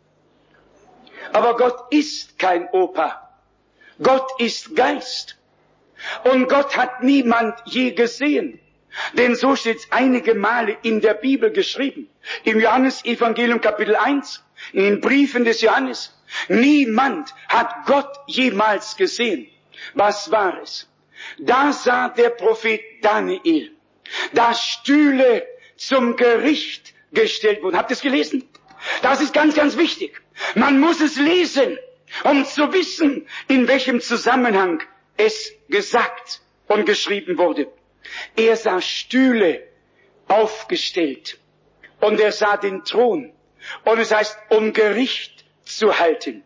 Aber Gott ist kein Opa. Gott ist Geist. Und Gott hat niemand je gesehen. Denn so steht es einige Male in der Bibel geschrieben. Im Johannesevangelium Kapitel eins, in den Briefen des Johannes. Niemand hat Gott jemals gesehen. Was war es? Da sah der Prophet Daniel, dass Stühle zum Gericht gestellt wurden. Habt ihr es gelesen? Das ist ganz, ganz wichtig. Man muss es lesen, um zu wissen, in welchem Zusammenhang es gesagt und geschrieben wurde. Er sah Stühle aufgestellt und er sah den Thron. Und es heißt, um Gericht zu halten.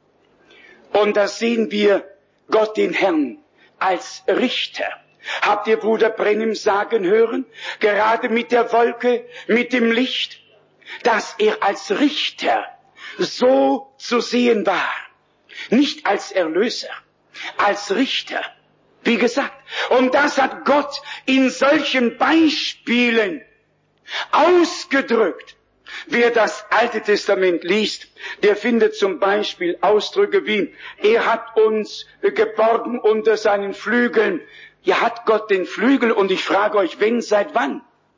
Und da sehen wir Gott den Herrn als Richter. Habt ihr Bruder Brennim sagen hören, gerade mit der Wolke, mit dem Licht, dass er als Richter so zu sehen war. Nicht als Erlöser, als Richter. Wie gesagt, und das hat Gott in solchen Beispielen ausgedrückt. Wer das Alte Testament liest, der findet zum Beispiel Ausdrücke wie, er hat uns geborgen unter seinen Flügeln. Ja, hat Gott den Flügel? Und ich frage euch, wenn, seit wann?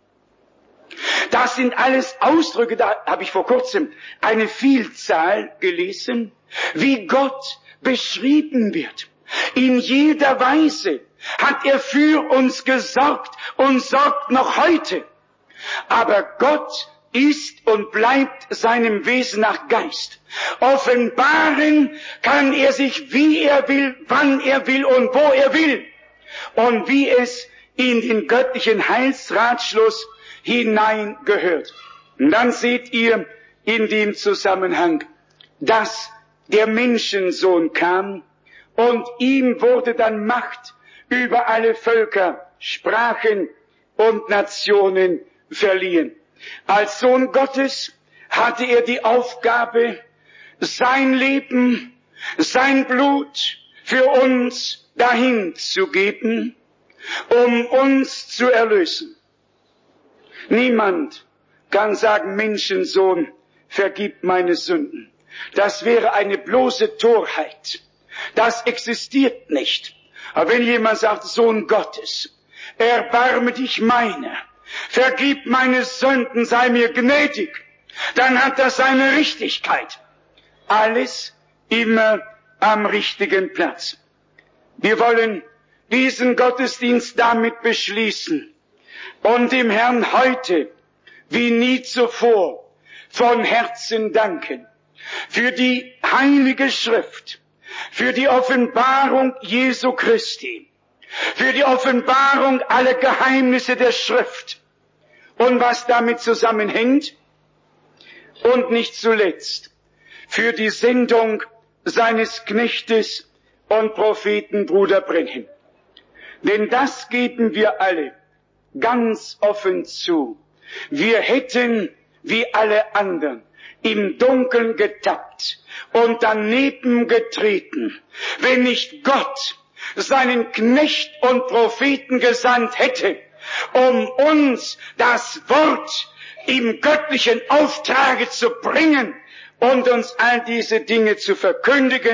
Das sind alles Ausdrücke, da habe ich vor kurzem eine Vielzahl gelesen, wie Gott beschrieben wird. In jeder Weise hat er für uns gesorgt und sorgt noch heute. Aber Gott ist und bleibt seinem Wesen nach Geist. Offenbaren kann er sich, wie er will, wann er will und wo er will. Und wie es in den göttlichen Heilsratschluss hineingehört. Und dann seht ihr in dem Zusammenhang, dass der Menschensohn kam und ihm wurde dann Macht über alle Völker, Sprachen und Nationen verliehen. Als Sohn Gottes hatte er die Aufgabe, sein Leben, sein Blut für uns dahin zu geben, um uns zu erlösen. Niemand kann sagen, Menschensohn, vergib meine Sünden. Das wäre eine bloße Torheit. Das existiert nicht. Aber wenn jemand sagt, Sohn Gottes, erbarme dich meiner, vergib meine Sünden, sei mir gnädig, dann hat das seine Richtigkeit. Alles immer am richtigen Platz. Wir wollen diesen Gottesdienst damit beschließen und dem Herrn heute wie nie zuvor von Herzen danken für die Heilige Schrift, für die Offenbarung Jesu Christi, für die Offenbarung aller Geheimnisse der Schrift und was damit zusammenhängt und nicht zuletzt für die Sendung seines Knechtes und Propheten Bruder Brennim. Denn das geben wir alle ganz offen zu. Wir hätten, wie alle anderen, im Dunkeln getappt und daneben getreten, wenn nicht Gott seinen Knecht und Propheten gesandt hätte, um uns das Wort im göttlichen Auftrage zu bringen und uns all diese Dinge zu verkündigen,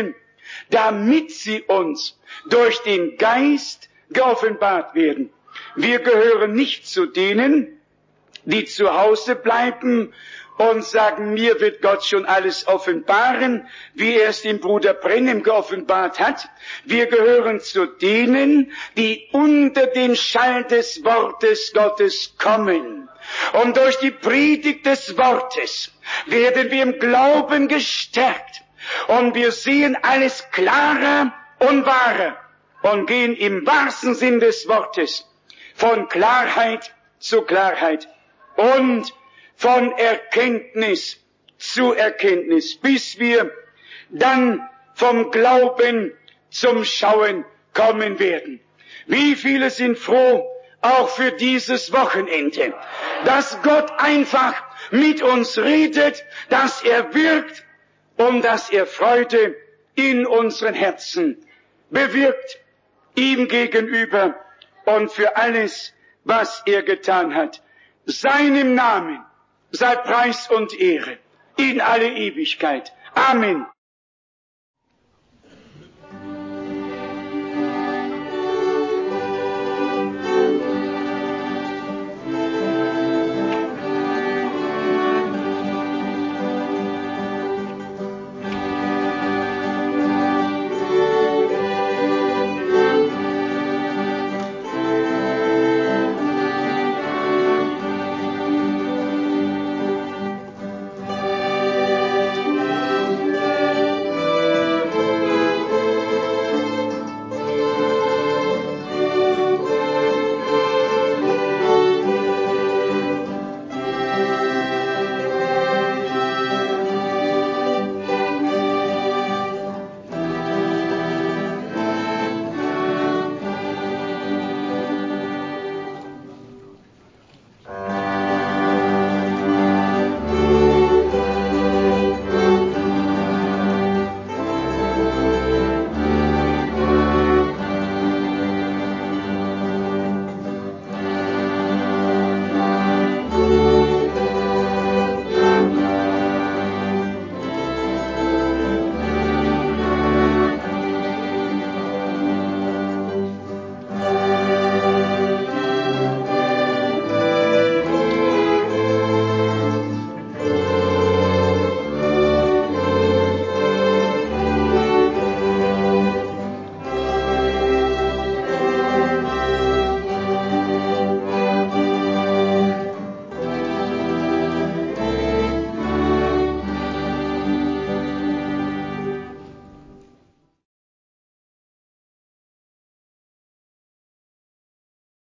damit sie uns durch den Geist geoffenbart werden. Wir gehören nicht zu denen, die zu Hause bleiben und sagen, mir wird Gott schon alles offenbaren, wie er es dem Bruder Brenhem geoffenbart hat. Wir gehören zu denen, die unter den Schall des Wortes Gottes kommen. Und durch die Predigt des Wortes werden wir im Glauben gestärkt. Und wir sehen alles klarer und wahrer und gehen im wahrsten Sinn des Wortes von Klarheit zu Klarheit und von Erkenntnis zu Erkenntnis, bis wir dann vom Glauben zum Schauen kommen werden. Wie viele sind froh, auch für dieses Wochenende, dass Gott einfach mit uns redet, dass er wirkt und dass er Freude in unseren Herzen bewirkt, ihm gegenüber und für alles, was er getan hat. Seinem Namen sei Preis und Ehre in alle Ewigkeit. Amen.